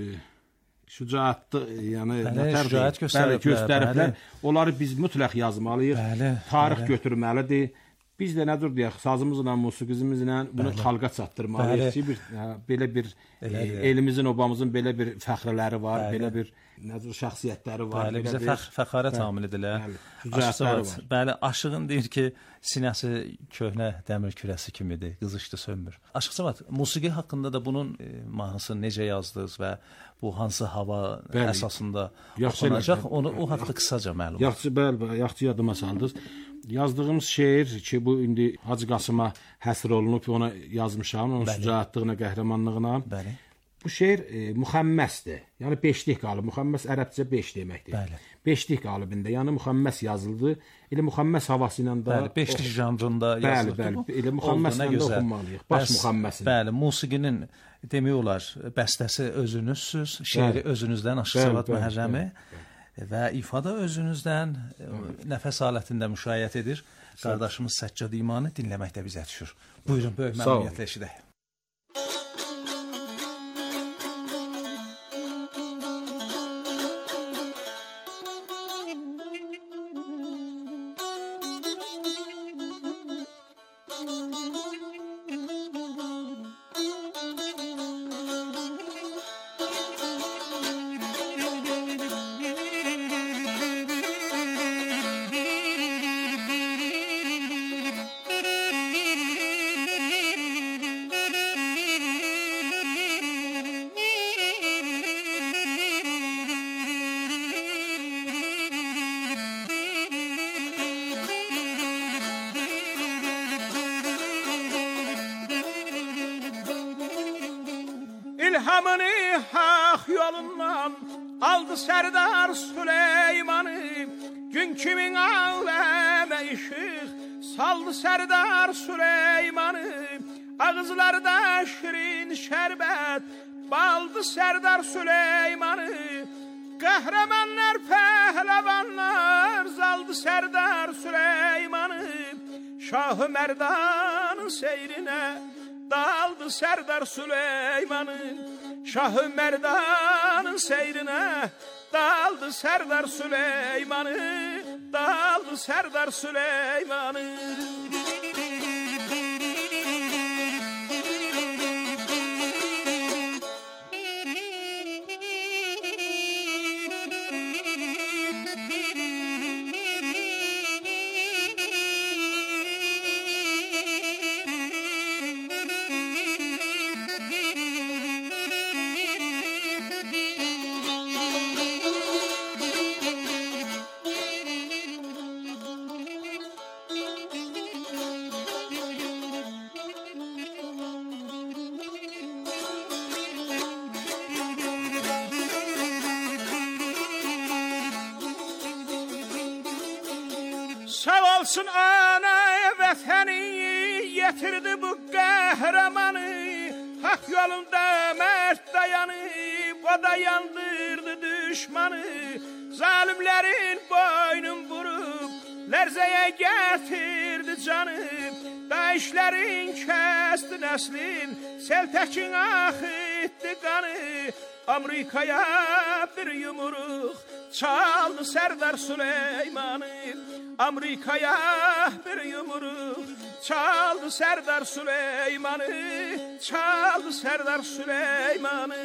şücaətli, yəni şücaət göstəriblər, onları biz mütləq yazmalıyıq, bəli, tarix bəli. götürməlidir. Biz də nədir deyək, sazımızla, musiqimizlə bunu bəli. xalqa çatdırmalıyıq ki, bir, hə, belə bir e, elimizin, obamızın belə bir fəxrələri var, bəli. belə bir nədir şəxsiyyətləri var. Bəli, bizə fəx fəxarət amilidirlər. Bəli, bəli, aşığın deyir ki, sinəsi köhnə dəmir kürəsi kimidir, qızışdı, sönmür. Aşıq Cavad, musiqi haqqında da bunun e, mahnısını necə yazdınız və bu hansı hava bəli. əsasında oxunacaq, onu o haqda qısaca məlum. Yaxşı, bəli, yaxşı yadıma saldınız. Yazdığımız şeir ki, bu indi Hacı Qasıma həsr olunub, ona yazmışam, onun şücaətliyinə, qəhrəmanlığına. Bəli. Bu şeir e, müxəmməsdir. Yəni beşlik qalıb. Müxəmməs ərəbcə beş deməkdir. Bəli. Beşlik qalibində. Yəni müxəmməs yazıldı. Elə müxəmməs havası ilə də bəli, beşlik janrında yazıldı. Bəli, bəli. Elə müxəmməslə də oxunmalıyıq. Baş müxəmməsin. Bəli, musiqinin demək olar bəstəsi özünüzsüz, şeiri bəli. özünüzdən, Aşıq Cavad Məhərrəmi və ifada özünüzdən bəli. nəfəs halətində müşayiət edir. Qardaşımız Səccad İmanı dinləməkdə bizə düşür. Buyurun, böyük məmnuniyyətlə eşidək. İlhamını haq yolundan aldı Sərdar Süleymanı, gün kimin aləmə işıq, saldı Sərdar Süleymanı, ağızlarda şirin şərbət, baldı Sərdar Süleymanı, qəhrəmanlar, pəhləvanlar, zaldı Sərdar Süleymanı, Şah-ı Mərdanın seyrinə daldı Sərdar Süleymanı, Şah-ı Mərdanın seyrinə daldı Sərdar Süleymanı, daldı Sərdar Süleymanı. Sağ olsun anaya vətəni, yetirdi bu qəhrəmanı, hak yolunda mərd dayanıb, o da yandırdı düşmanı, zalimlərin boynun vurub, lərzəyə gətirdi canı, dayışlərin kəsdi nəslin, Seltəkin axıtdı qanı, Amerikaya bir yumruq çaldı Sərdar Süleymanı, Amerikaya bir yumruq çaldı Sərdar Süleymanı, çaldı Sərdar Süleymanı.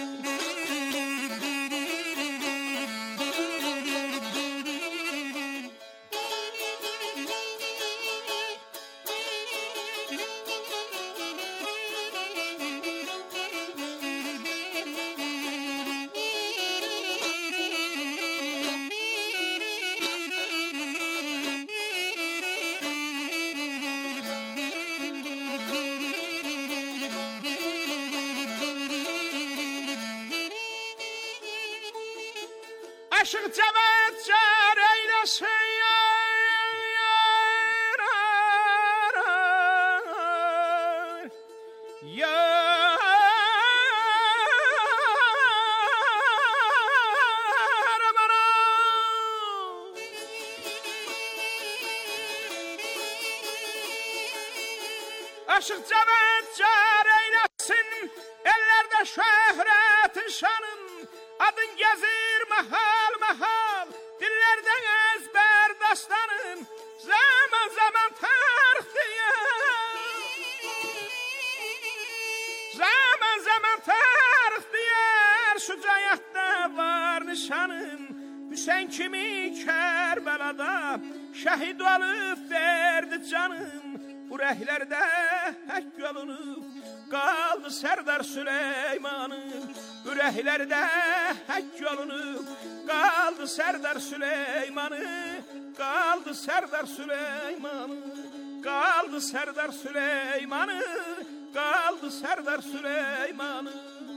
Aşıq cəvət car eyləsin yar, yar bana. Aşıq cəvət car eyləsin, ellerde şöhretin şanın, adın gezir mahal mahal, dillerden ezber dastanın, zaman zaman tarih diye. Zaman zaman tarih diyer, şu cayatta var nişanın, Hüseyin kimi Kərbəlada şəhid olub verdi canım, bu rəhlərdə həkk olunub qaldı Sərdar Süleymanın, ürəklərdə həkk olunub qaldı Sərdar Süleymanı, qaldı Sərdar Süleymanı, qaldı Sərdar Süleymanı, qaldı Sərdar Süleymanı.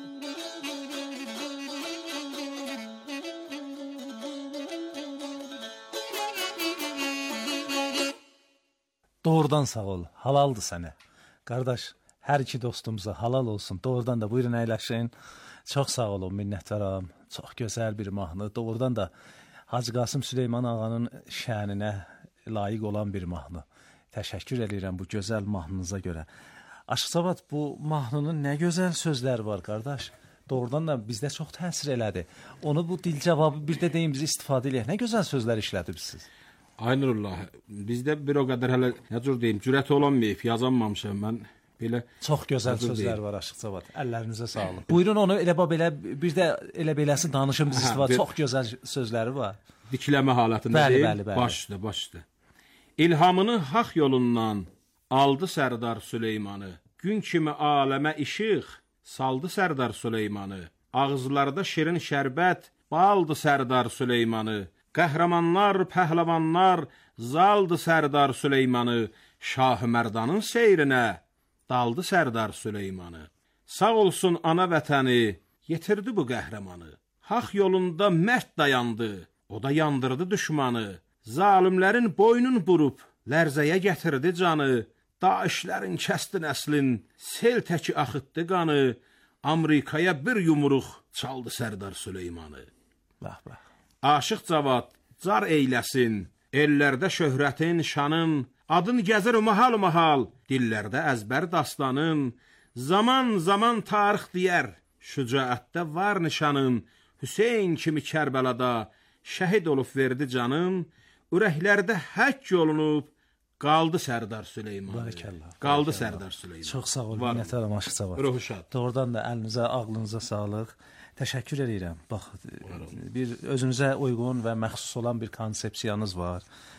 Doğrudan sağ ol, halaldır sənə. Qardaş, hər iki dostumuza halal olsun. Doğrudan da buyurun əyləşin. Çox sağ olun, minnətdaram. Çox gözəl bir mahnı. Doğrudan da Hacı Qasım Süleyman ağanın şəninə layiq olan bir mahnı. Təşəkkür edirəm bu gözəl mahnınıza görə. Aşıqsavad, bu mahnının nə gözəl sözləri var, qardaş. Doğrudan da bizdə çox təsir elədi. Onu bu dil cavabı bir də deyim, bizi istifadə eləyək. Nə gözəl sözlər işlədibsiniz. Aynurullah, bizdə bir o qədər hələ, nə cür deyim, cürət olunmayıb, yazanmamışam mən. Belə çox gözəl sözlər var Aşıqsavad. Əllərinizə sağlıq. Buyurun onu elə belə bir də elə beləsi danışın biz istifadə. Çox gözəl sözləri var. Dikləmə halətində bəli, deyil. Bəli, bəli. Baş üstə, baş üstə. İlhamını haq yolundan aldı Sərdar Süleymanı. Gün kimi aləmə işıq saldı Sərdar Süleymanı. Ağızlarda şirin şərbət baldı Sərdar Süleymanı. Qəhrəmanlar, pəhləvanlar zaldı Sərdar Süleymanı. Şah-ı Mərdanın seyrinə daldı Sərdar Süleymanı. Sağ olsun ana vətəni, yetirdi bu qəhrəmanı. haq yolunda mərd dayandı, o da yandırdı düşmanı. Zalimlərin boynun burub, lərzəyə gətirdi canı. Daişlərin kəsdi nəslin, sel təki axıtdı qanı. Amerikaya bir yumruq çaldı Sərdar Süleymanı. Bax, bax. Aşıq Cavad, car eyləsin, ellərdə şöhrətin, şanın, adın gəzir mahal-mahal, dillərdə əzbər dastanın, zaman-zaman tarix deyər, şücaətdə var nişanın, Hüseyn kimi Kərbəlada şəhid olub verdi canın, ürəklərdə həkk olunub, qaldı Sərdar Süleyman. Barakallah. Qaldı Sərdar Süleyman. Çox sağ olun, minnətdaram Aşıq Cavad. Ruhu şad. Doğrudan da əlinizə, ağlınıza sağlıq. Təşəkkür edirəm. Bax, bir özünüzə uyğun və məxsus olan bir konsepsiyanız var.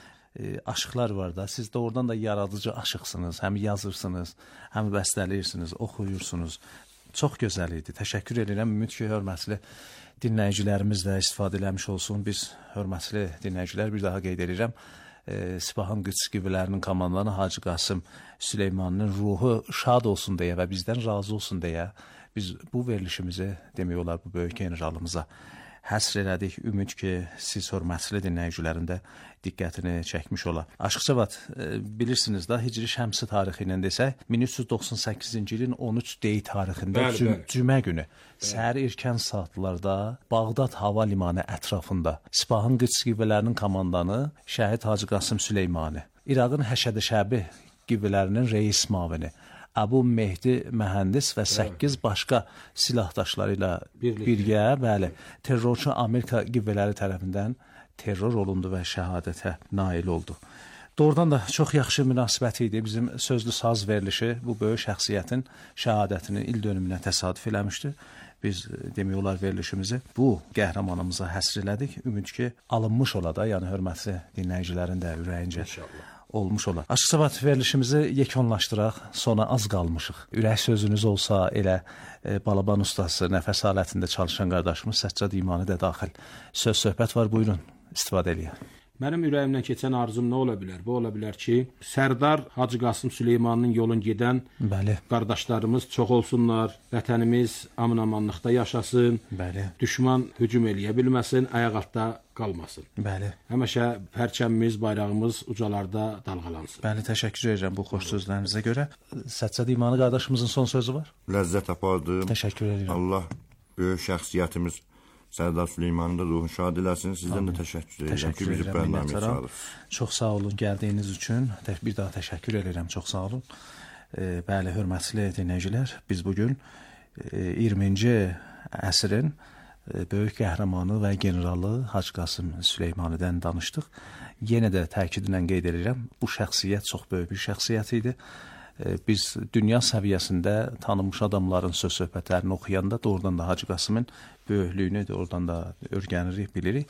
E, aşıqlar var da. Siz doğrudan da yaradıcı aşıqsınız. Həm yazırsınız, həm bəstələyirsiniz, oxuyursunuz. Çox gözəl idi. Təşəkkür edirəm. Ümid ki, hörmətli dinləyicilərimiz də istifadə eləmiş olsun. Biz hörmətli dinləyicilər bir daha qeyd edirəm. E, Sipahan Qüds qiblələrinin komandanı Hacı Qasım Süleymanın ruhu şad olsun deyə və bizdən razı olsun deyə biz bu verilişimizi demək olar bu böyük generalımıza həsr elədik. Ümid ki, siz hörmətli dinləyicilərin də diqqətini çəkmiş olar. Aşıq Cavad, e, bilirsiniz da, Hicri Şəmsi tarixi ilə desək, min üç yüz doxsan səkkizinci ilin on üç dey tarixində bəli, cüm bəli. cümə günü səhər erkən saatlarda Bağdad hava limanı ətrafında Sipahan Qüds qiblələrinin komandanı şəhid Hacı Qasım Süleymanı, İraqın Həşədə Şəbi qiblələrinin reis mavini Əbu Mehdi mühəndis və səkkiz başqa silahdaşları ilə birgə, bəli, terrorçu Amerika qiblələri tərəfindən terror olundu və şəhadətə nail oldu. Doğrudan da çox yaxşı münasibət idi. Bizim sözlü saz verilişi bu böyük şəxsiyyətin şəhadətinin il dönümünə təsadüf eləmişdi. Biz demək olar verilişimizi bu qəhrəmanımıza həsr elədik. Ümid ki, alınmış ola da, yəni hörmətli dinləyicilərin də ürəyincə olmuş olar. Aşıq Cavad, verilişimizi yekunlaşdıraq, sona az qalmışıq. Ürək sözünüz olsa, elə e, Balaban ustası, nəfəs alətində çalışan qardaşımız Səccad İmani də daxil. Söz söhbət var, buyurun, istifadə edək. Mənim ürəyimdən keçən arzum nə ola bilər? Bu ola bilər ki, Sərdar Hacı Qasım Süleymanın yolun gedən Bəli. qardaşlarımız çox olsunlar, vətənimiz aman-amanlıqda yaşasın, Bəli. düşman hücum eləyə bilməsin, ayaq altda qalmasın. Bəli. Həmişə pərçəmimiz, bayrağımız ucalarda dalğalansın. Bəli, təşəkkür edirəm bu xoş sözlərinizə görə. Səccad İmani qardaşımızın son sözü var. Ləzzət apardım. Təşəkkür edirəm. Allah böyük şəxsiyyətimiz Sərdar Süleymanın da ruhunu şad eləsin. Sizdən Amin. də təşəkkür edirəm təşəkkür ki, bizi bərnaməyə çağırır. Çox sağ olun gəldiyiniz üçün. Bir daha təşəkkür edirəm. Çox sağ olun. E, bəli, hörmətli dinləyicilər, biz bugün e, iyirminci əsrin e, böyük qəhrəmanı və generalı Hacı Qasım Süleymanıdan danışdıq. Yenə də təkidlə qeyd edirəm, bu şəxsiyyət çox böyük bir şəxsiyyət idi. Biz dünya səviyyəsində tanınmış adamların söz söhbətlərini oxuyanda doğrudan da Hacı Qasımın böyüklüyünü doğrudan da öyrənirik, bilirik.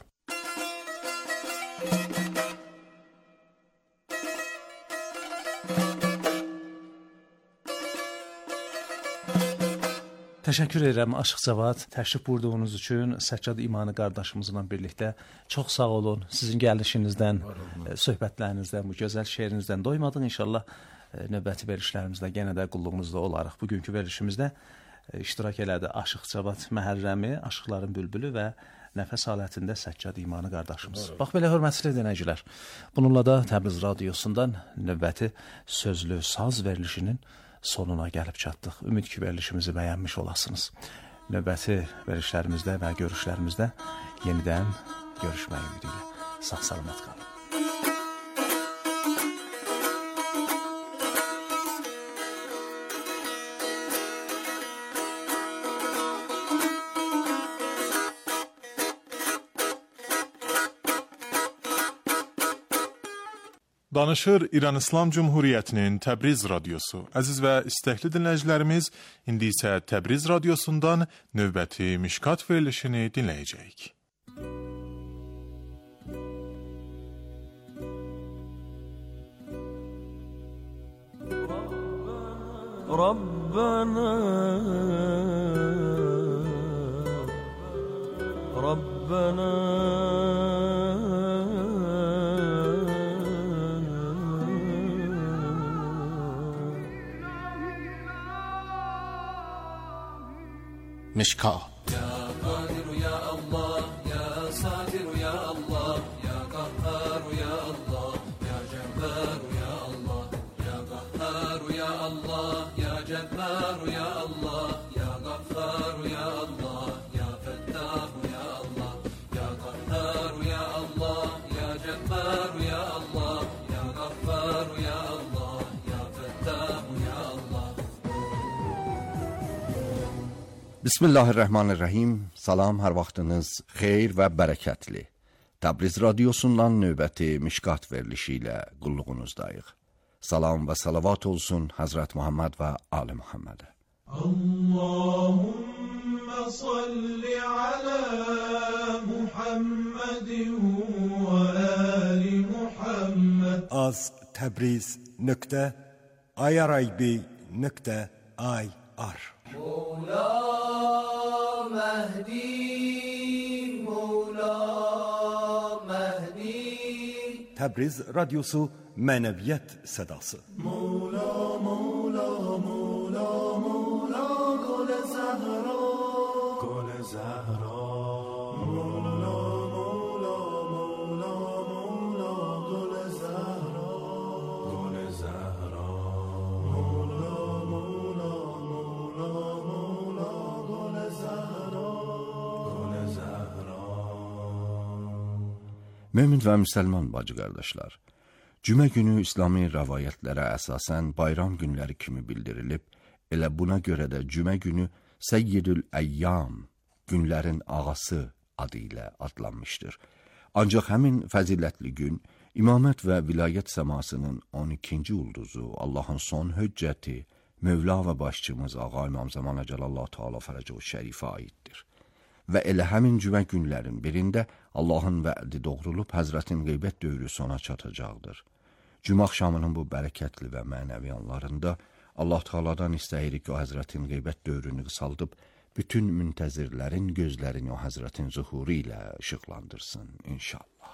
Təşəkkür edirəm Aşıq Cavad, təşrif buyurduğunuz üçün. Səccad İmani qardaşımızla birlikdə çox sağ olun. Sizin gəlişinizdən, söhbətlərinizdən, bu gözəl şeirinizdən doymadıq. İnşallah növbəti verilişlərimizdə yenə də qulluğunuzda olarıq. Bugünkü verilişimizdə iştirak elədi Aşıq Cavad Məhərrəmi, Aşıqların Bülbülü və nəfəs halətində Səccad İmani qardaşımız. Bax belə hörmətli dinləyicilər, bununla da Təbriz radiosundan növbəti sözlü saz verilişinin sonuna gəlib çatdıq. Ümid ki, verilişimizi bəyənmiş olasınız. Növbəti verilişlərimizdə və görüşlərimizdə yenidən görüşmək ümidiyle. Sağ-salamat qalın. Danışır İran İslam Cumhuriyyətinin Təbriz radiosu. Əziz və istəkli dinləyicilərimiz, indi isə Təbriz radiosundan növbəti Mişkat verilişini dinləyəcəyik. Rabbana Rabbana مشکا یا قادر ya Allah, ya Satir ya Allah, ya Kahhar ya Allah, ya Cebbar ya Allah, ya Kahhar ya Allah, ya Cebbar ya Allah, ya Ghaffar ya Allah, ya Fettah ya Allah, ya Kahhar ya Allah, ya Cebbar ya Allah, ya Ghaffar ya Allah, ya Fettah ya Allah. Bismillahirrahmanirrahim. Salam, hər vaxtınız xeyir və bərəkətli. Təbriz radiosundan növbəti Mişkat verilişi ilə qulluğunuzdayıq. Salam və salavat olsun Həzrət Muhammed və Ali Muhammedə. Allahümme salli ala Muhammedin və ali Muhammed. Az Təbriz nöqtə ayaraybi nöqtə ay ar. Mevla Mehdi, Mevla Mehdi. Təbriz radiosu mənəviyyət sədası. Mevla, Mevla, Mevla, Mevla, Gül Zəhra, Gül Zəhra. Mevla, Mevla, Mevla, Mevla, Gül Zəhra, Gül Zəhra. Mevla, Mevla, Mevla, Mevla, Gül Zəhra, Gül Zəhra. Mömin və müsəlman bacı qardaşlar, Cümə günü İslami rəvayətlərə əsasən bayram günləri kimi bildirilib, elə buna görə də Cümə günü Səyyidül Əyyam, günlərin ağası adı ilə adlanmışdır. Ancaq həmin fəzilətli gün imamət və vilayət səmasının on ikinci ulduzu, Allahın son höccəti, Mövla və başçımız Ağa İmam Zaman Əcəlallah Teala Fərəcəhu Şərifə aiddir. Və elə həmin cümə günlərin birində Allahın vədi doğrulub Həzrətin qeybət dövrü sona çatacaqdır. Cümə axşamının bu bərəkətli və mənəvi anlarında Allah Teala'dan istəyirik ki, o Həzrətin qeybət dövrünü qısaldıb, bütün müntəzirlərin gözlərini o Həzrətin zuhuru ilə işıqlandırsın, inşallah.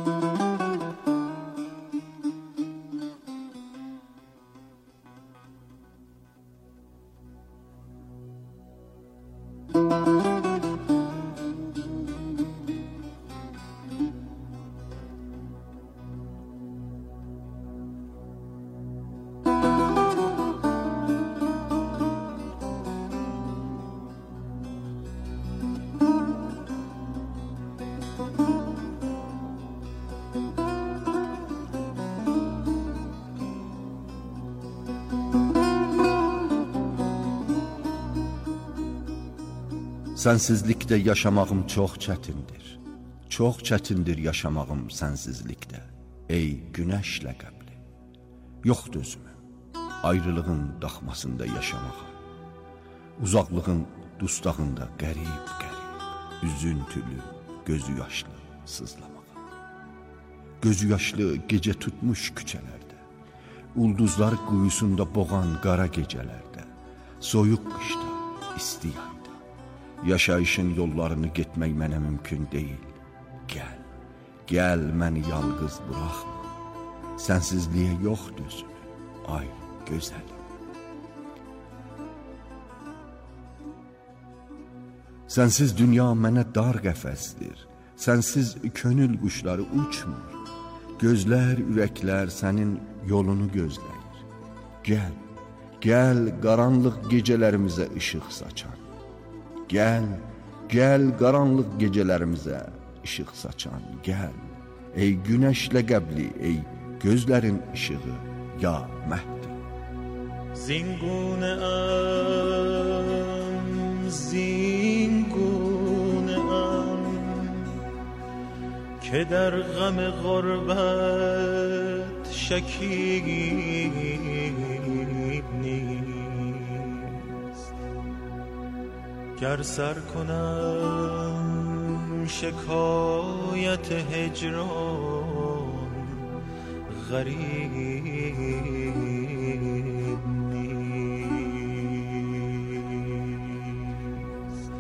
Sənsizlikdə yaşamağım çox çətindir. Çox çətindir yaşamağım sənsizlikdə. Ey günəş ləqəbli. Yoxdur özümü ayrılığın daxmasında yaşamağa. Uzaqlığın dustağında qərib-qərib, üzüntülü, gözü yaşlı sızlamağa. Gözü yaşlı gecə tutmuş küçələrdə, ulduzlar quyusunda boğan qara gecələrdə, soyuq qışda, isti yayda. Yaşayışın yollarını getmək mənə mümkün deyil. Gəl, gəl məni yalqız buraxma. Sənsizliyə yoxdur özümü, ay gözəlim. Sənsiz dünya mənə dar qəfəsdir. Sənsiz könül quşları uçmur. Gözlər, ürəklər sənin yolunu gözləyir. Gəl, gəl qaranlıq gecələrimizə işıq saçan. Gəl, gəl qaranlıq gecələrimizə işıq saçan, gəl. Ey günəş ləqəbli, ey gözlərin işığı, ya Məhdi. Zingunəm, zingunəm, که در غم غربت شکیب نیست. گر سر کنم شکایت هجران غریب نیست.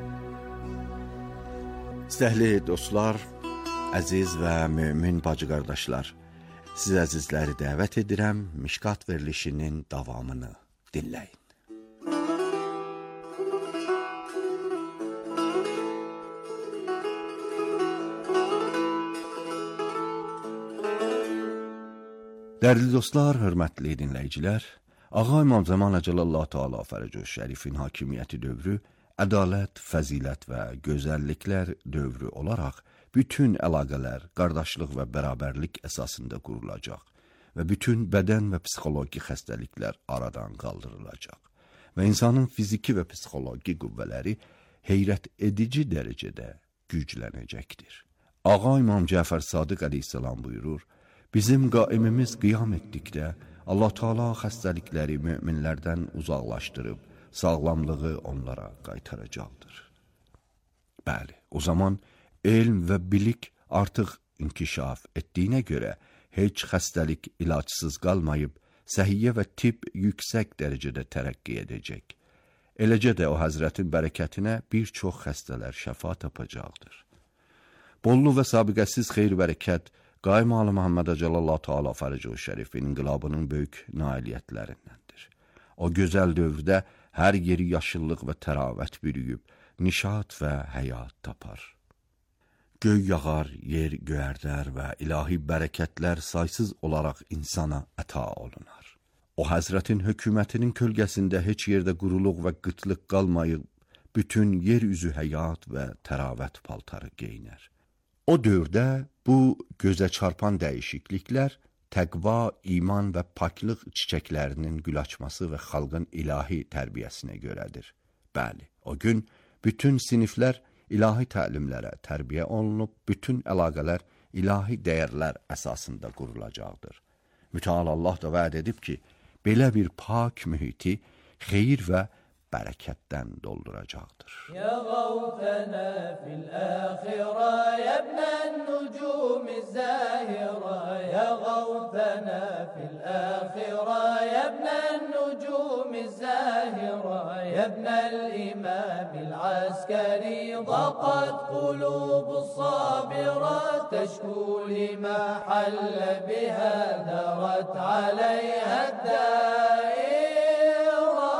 Dəyərli dostlar, əziz və mömin bacı qardaşlar, siz əzizləri dəvət edirəm, Mişkat verilişinin davamını dinləyin. Dəyərli dostlar, hörmətli dinləyicilər, Ağa İmam Zaman Əcəlallah Teala Fərəcə Şərifin hakimiyyəti dövrü ədalət, fəzilət və gözəlliklər dövrü olaraq bütün əlaqələr qardaşlıq və bərabərlik əsasında qurulacaq və bütün bədən və psixoloji xəstəliklər aradan qaldırılacaq və insanın fiziki və psixoloji qüvvələri heyrət edici dərəcədə güclənəcəkdir. Ağa İmam Cəfər Sadiq əleyhissalam buyurur, bizim qaimimiz qiyam etdikdə Allah Teala xəstəlikləri möminlərdən uzaqlaşdırıb, sağlamlığı onlara qaytaracaqdır. Bəli, o zaman elm və bilik artıq inkişaf etdiyinə görə heç xəstəlik ilaçsız qalmayıb, səhiyyə və tibb yüksək dərəcədə tərəqqi edəcək. Eləcə də o həzrətin bərəkətinə bir çox xəstələr şəfa tapacaqdır. Bollu və sabiqəsiz xeyir-bərəkət Qaim Ali Muhammed Əcəlallah Teala Fərəcə Şərifin inqilabının böyük nailiyyətlərindəndir. O gözəl dövrdə hər yeri yaşıllıq və təravət bürüyüb, nişat və həyat tapar. Göy yağar, yer göyərdər və ilahi bərəkətlər saysız olaraq insana əta olunar. O həzrətin hökumətinin kölgəsində heç yerdə quruluq və qıtlıq qalmayıb, bütün yer üzü həyat və təravət paltarı geyinər. O dövrdə bu gözə çarpan dəyişikliklər təqva, iman və paklıq çiçəklərinin gül açması və xalqın ilahi tərbiyəsinə görədir. Bəli, o gün bütün siniflər ilahi təlimlərə tərbiyə olunub, bütün əlaqələr ilahi dəyərlər əsasında qurulacaqdır. Mütəal Allah da vəd edib ki, belə bir pak mühiti xeyir və bərəkətdən dolduracaqdır. Ya qavtənə fil-əxirə, yəbnən nucum-i-zəhirə, ya qavtənə fil-əxirə, yəbnən nucum-i-zəhirə, yəbnəl-imam-il-əskəri, ضاقت قلوب الصابرة تشكو لما حل بها درت عليها الدائرة.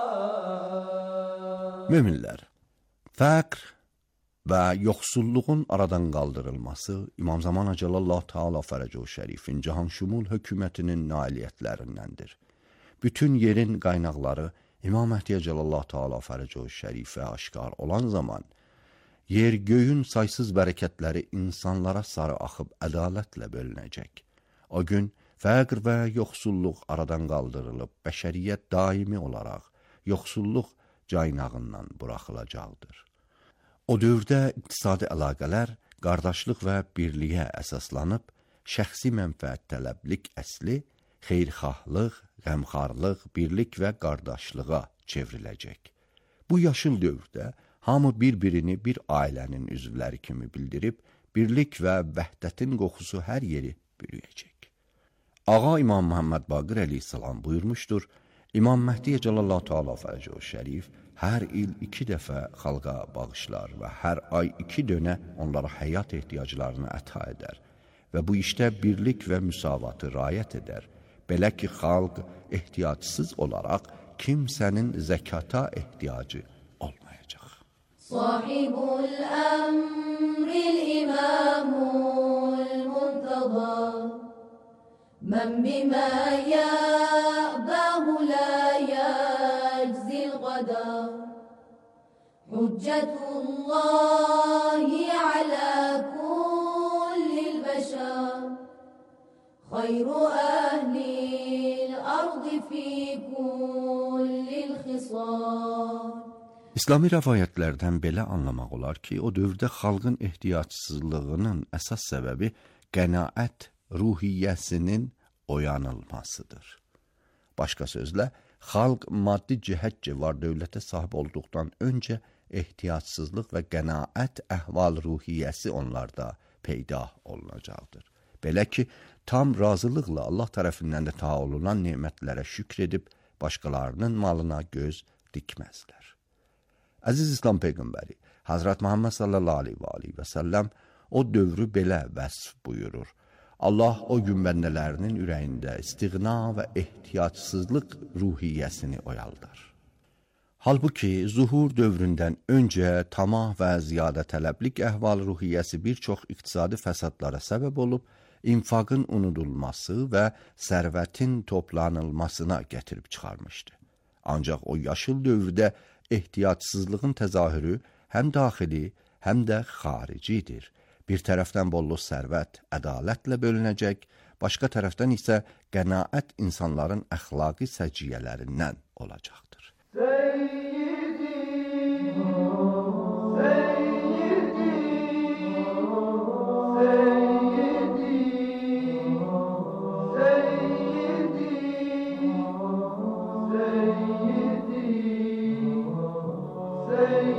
Möminlər, fəqr və yoxsulluğun aradan qaldırılması İmam Zaman Əcəlallah Teala Fərəcə Şərifin cahanşumul hökumətinin nailiyyətlərindəndir. Bütün yerin qaynaqları İmam Məhdi Əcəlallah Teala Fərəcə Şərifə aşkar olan zaman, yer göyün saysız bərəkətləri insanlara sarı axıb ədalətlə bölünəcək. O gün fəqr və yoxsulluq aradan qaldırılıb, bəşəriyyət daimi olaraq yoxsulluq caynağından buraxılacaqdır. O dövrdə iqtisadi əlaqələr qardaşlıq və birliyə əsaslanıb, şəxsi mənfəət tələblik əsli, xeyrxahlıq, qəmxarlıq, birlik və qardaşlığa çevriləcək. Bu yaşıl dövrdə hamı bir-birini bir ailənin üzvləri kimi bildirib, birlik və vəhdətin qoxusu hər yeri bürüyəcək. Ağa İmam Muhammed Baqir əleyhissalam buyurmuşdur, İmam Məhdi Cəlallah Teala Fərəcə Şərif hər il iki dəfə xalqa bağışlar və hər ay iki dönə onlara həyat ehtiyaclarını əta edər və bu işdə birlik və müsavatı rayət edər. Belə ki, xalq ehtiyacsız olaraq kimsənin zəkata ehtiyacı olmayacaq. Sahibul əmril imamul muntaba, mən bimə yəbəhu lə yəczil qadar, hüccətullahi alə kullil bəşər, xayru əhlil ardı fi kullil xisar. İslami rəvayətlərdən belə anlamaq olar ki, o dövrdə xalqın ehtiyacsızlığının əsas səbəbi qənaət ruhiyyəsinin oyanılmasıdır. Başqa sözlə, xalq maddi cəhətcə var dövlətə sahib olduqdan öncə ehtiyacsızlıq və qənaət əhval ruhiyyəsi onlarda peyda olunacaqdır. Belə ki, tam razılıqla Allah tərəfindən də ta olunan nemətlərə şükr edib, başqalarının malına göz dikməzlər. Əziz İslam Peyğəmbəri, Hazret Muhammed sallallahu aleyhi və səlləm o dövrü belə vəsf buyurur. Allah o gün bəndələrinin ürəyində istiğna və ehtiyacsızlıq ruhiyyəsini oyaldar. Halbuki zuhur dövründən öncə tamah və ziyadə tələblik əhval ruhiyyəsi bir çox iqtisadi fəsadlara səbəb olub, infaqın unudulması və sərvətin toplanılmasına gətirib çıxarmışdı. Ancaq o yaşıl dövrdə ehtiyatsızlığın təzahürü həm daxili, həm də xaricidir. Bir tərəfdən bolluk sərvət ədalətlə bölünəcək, başqa tərəfdən isə qənaət insanların əxlaqi səciyyələrindən olacaqdır.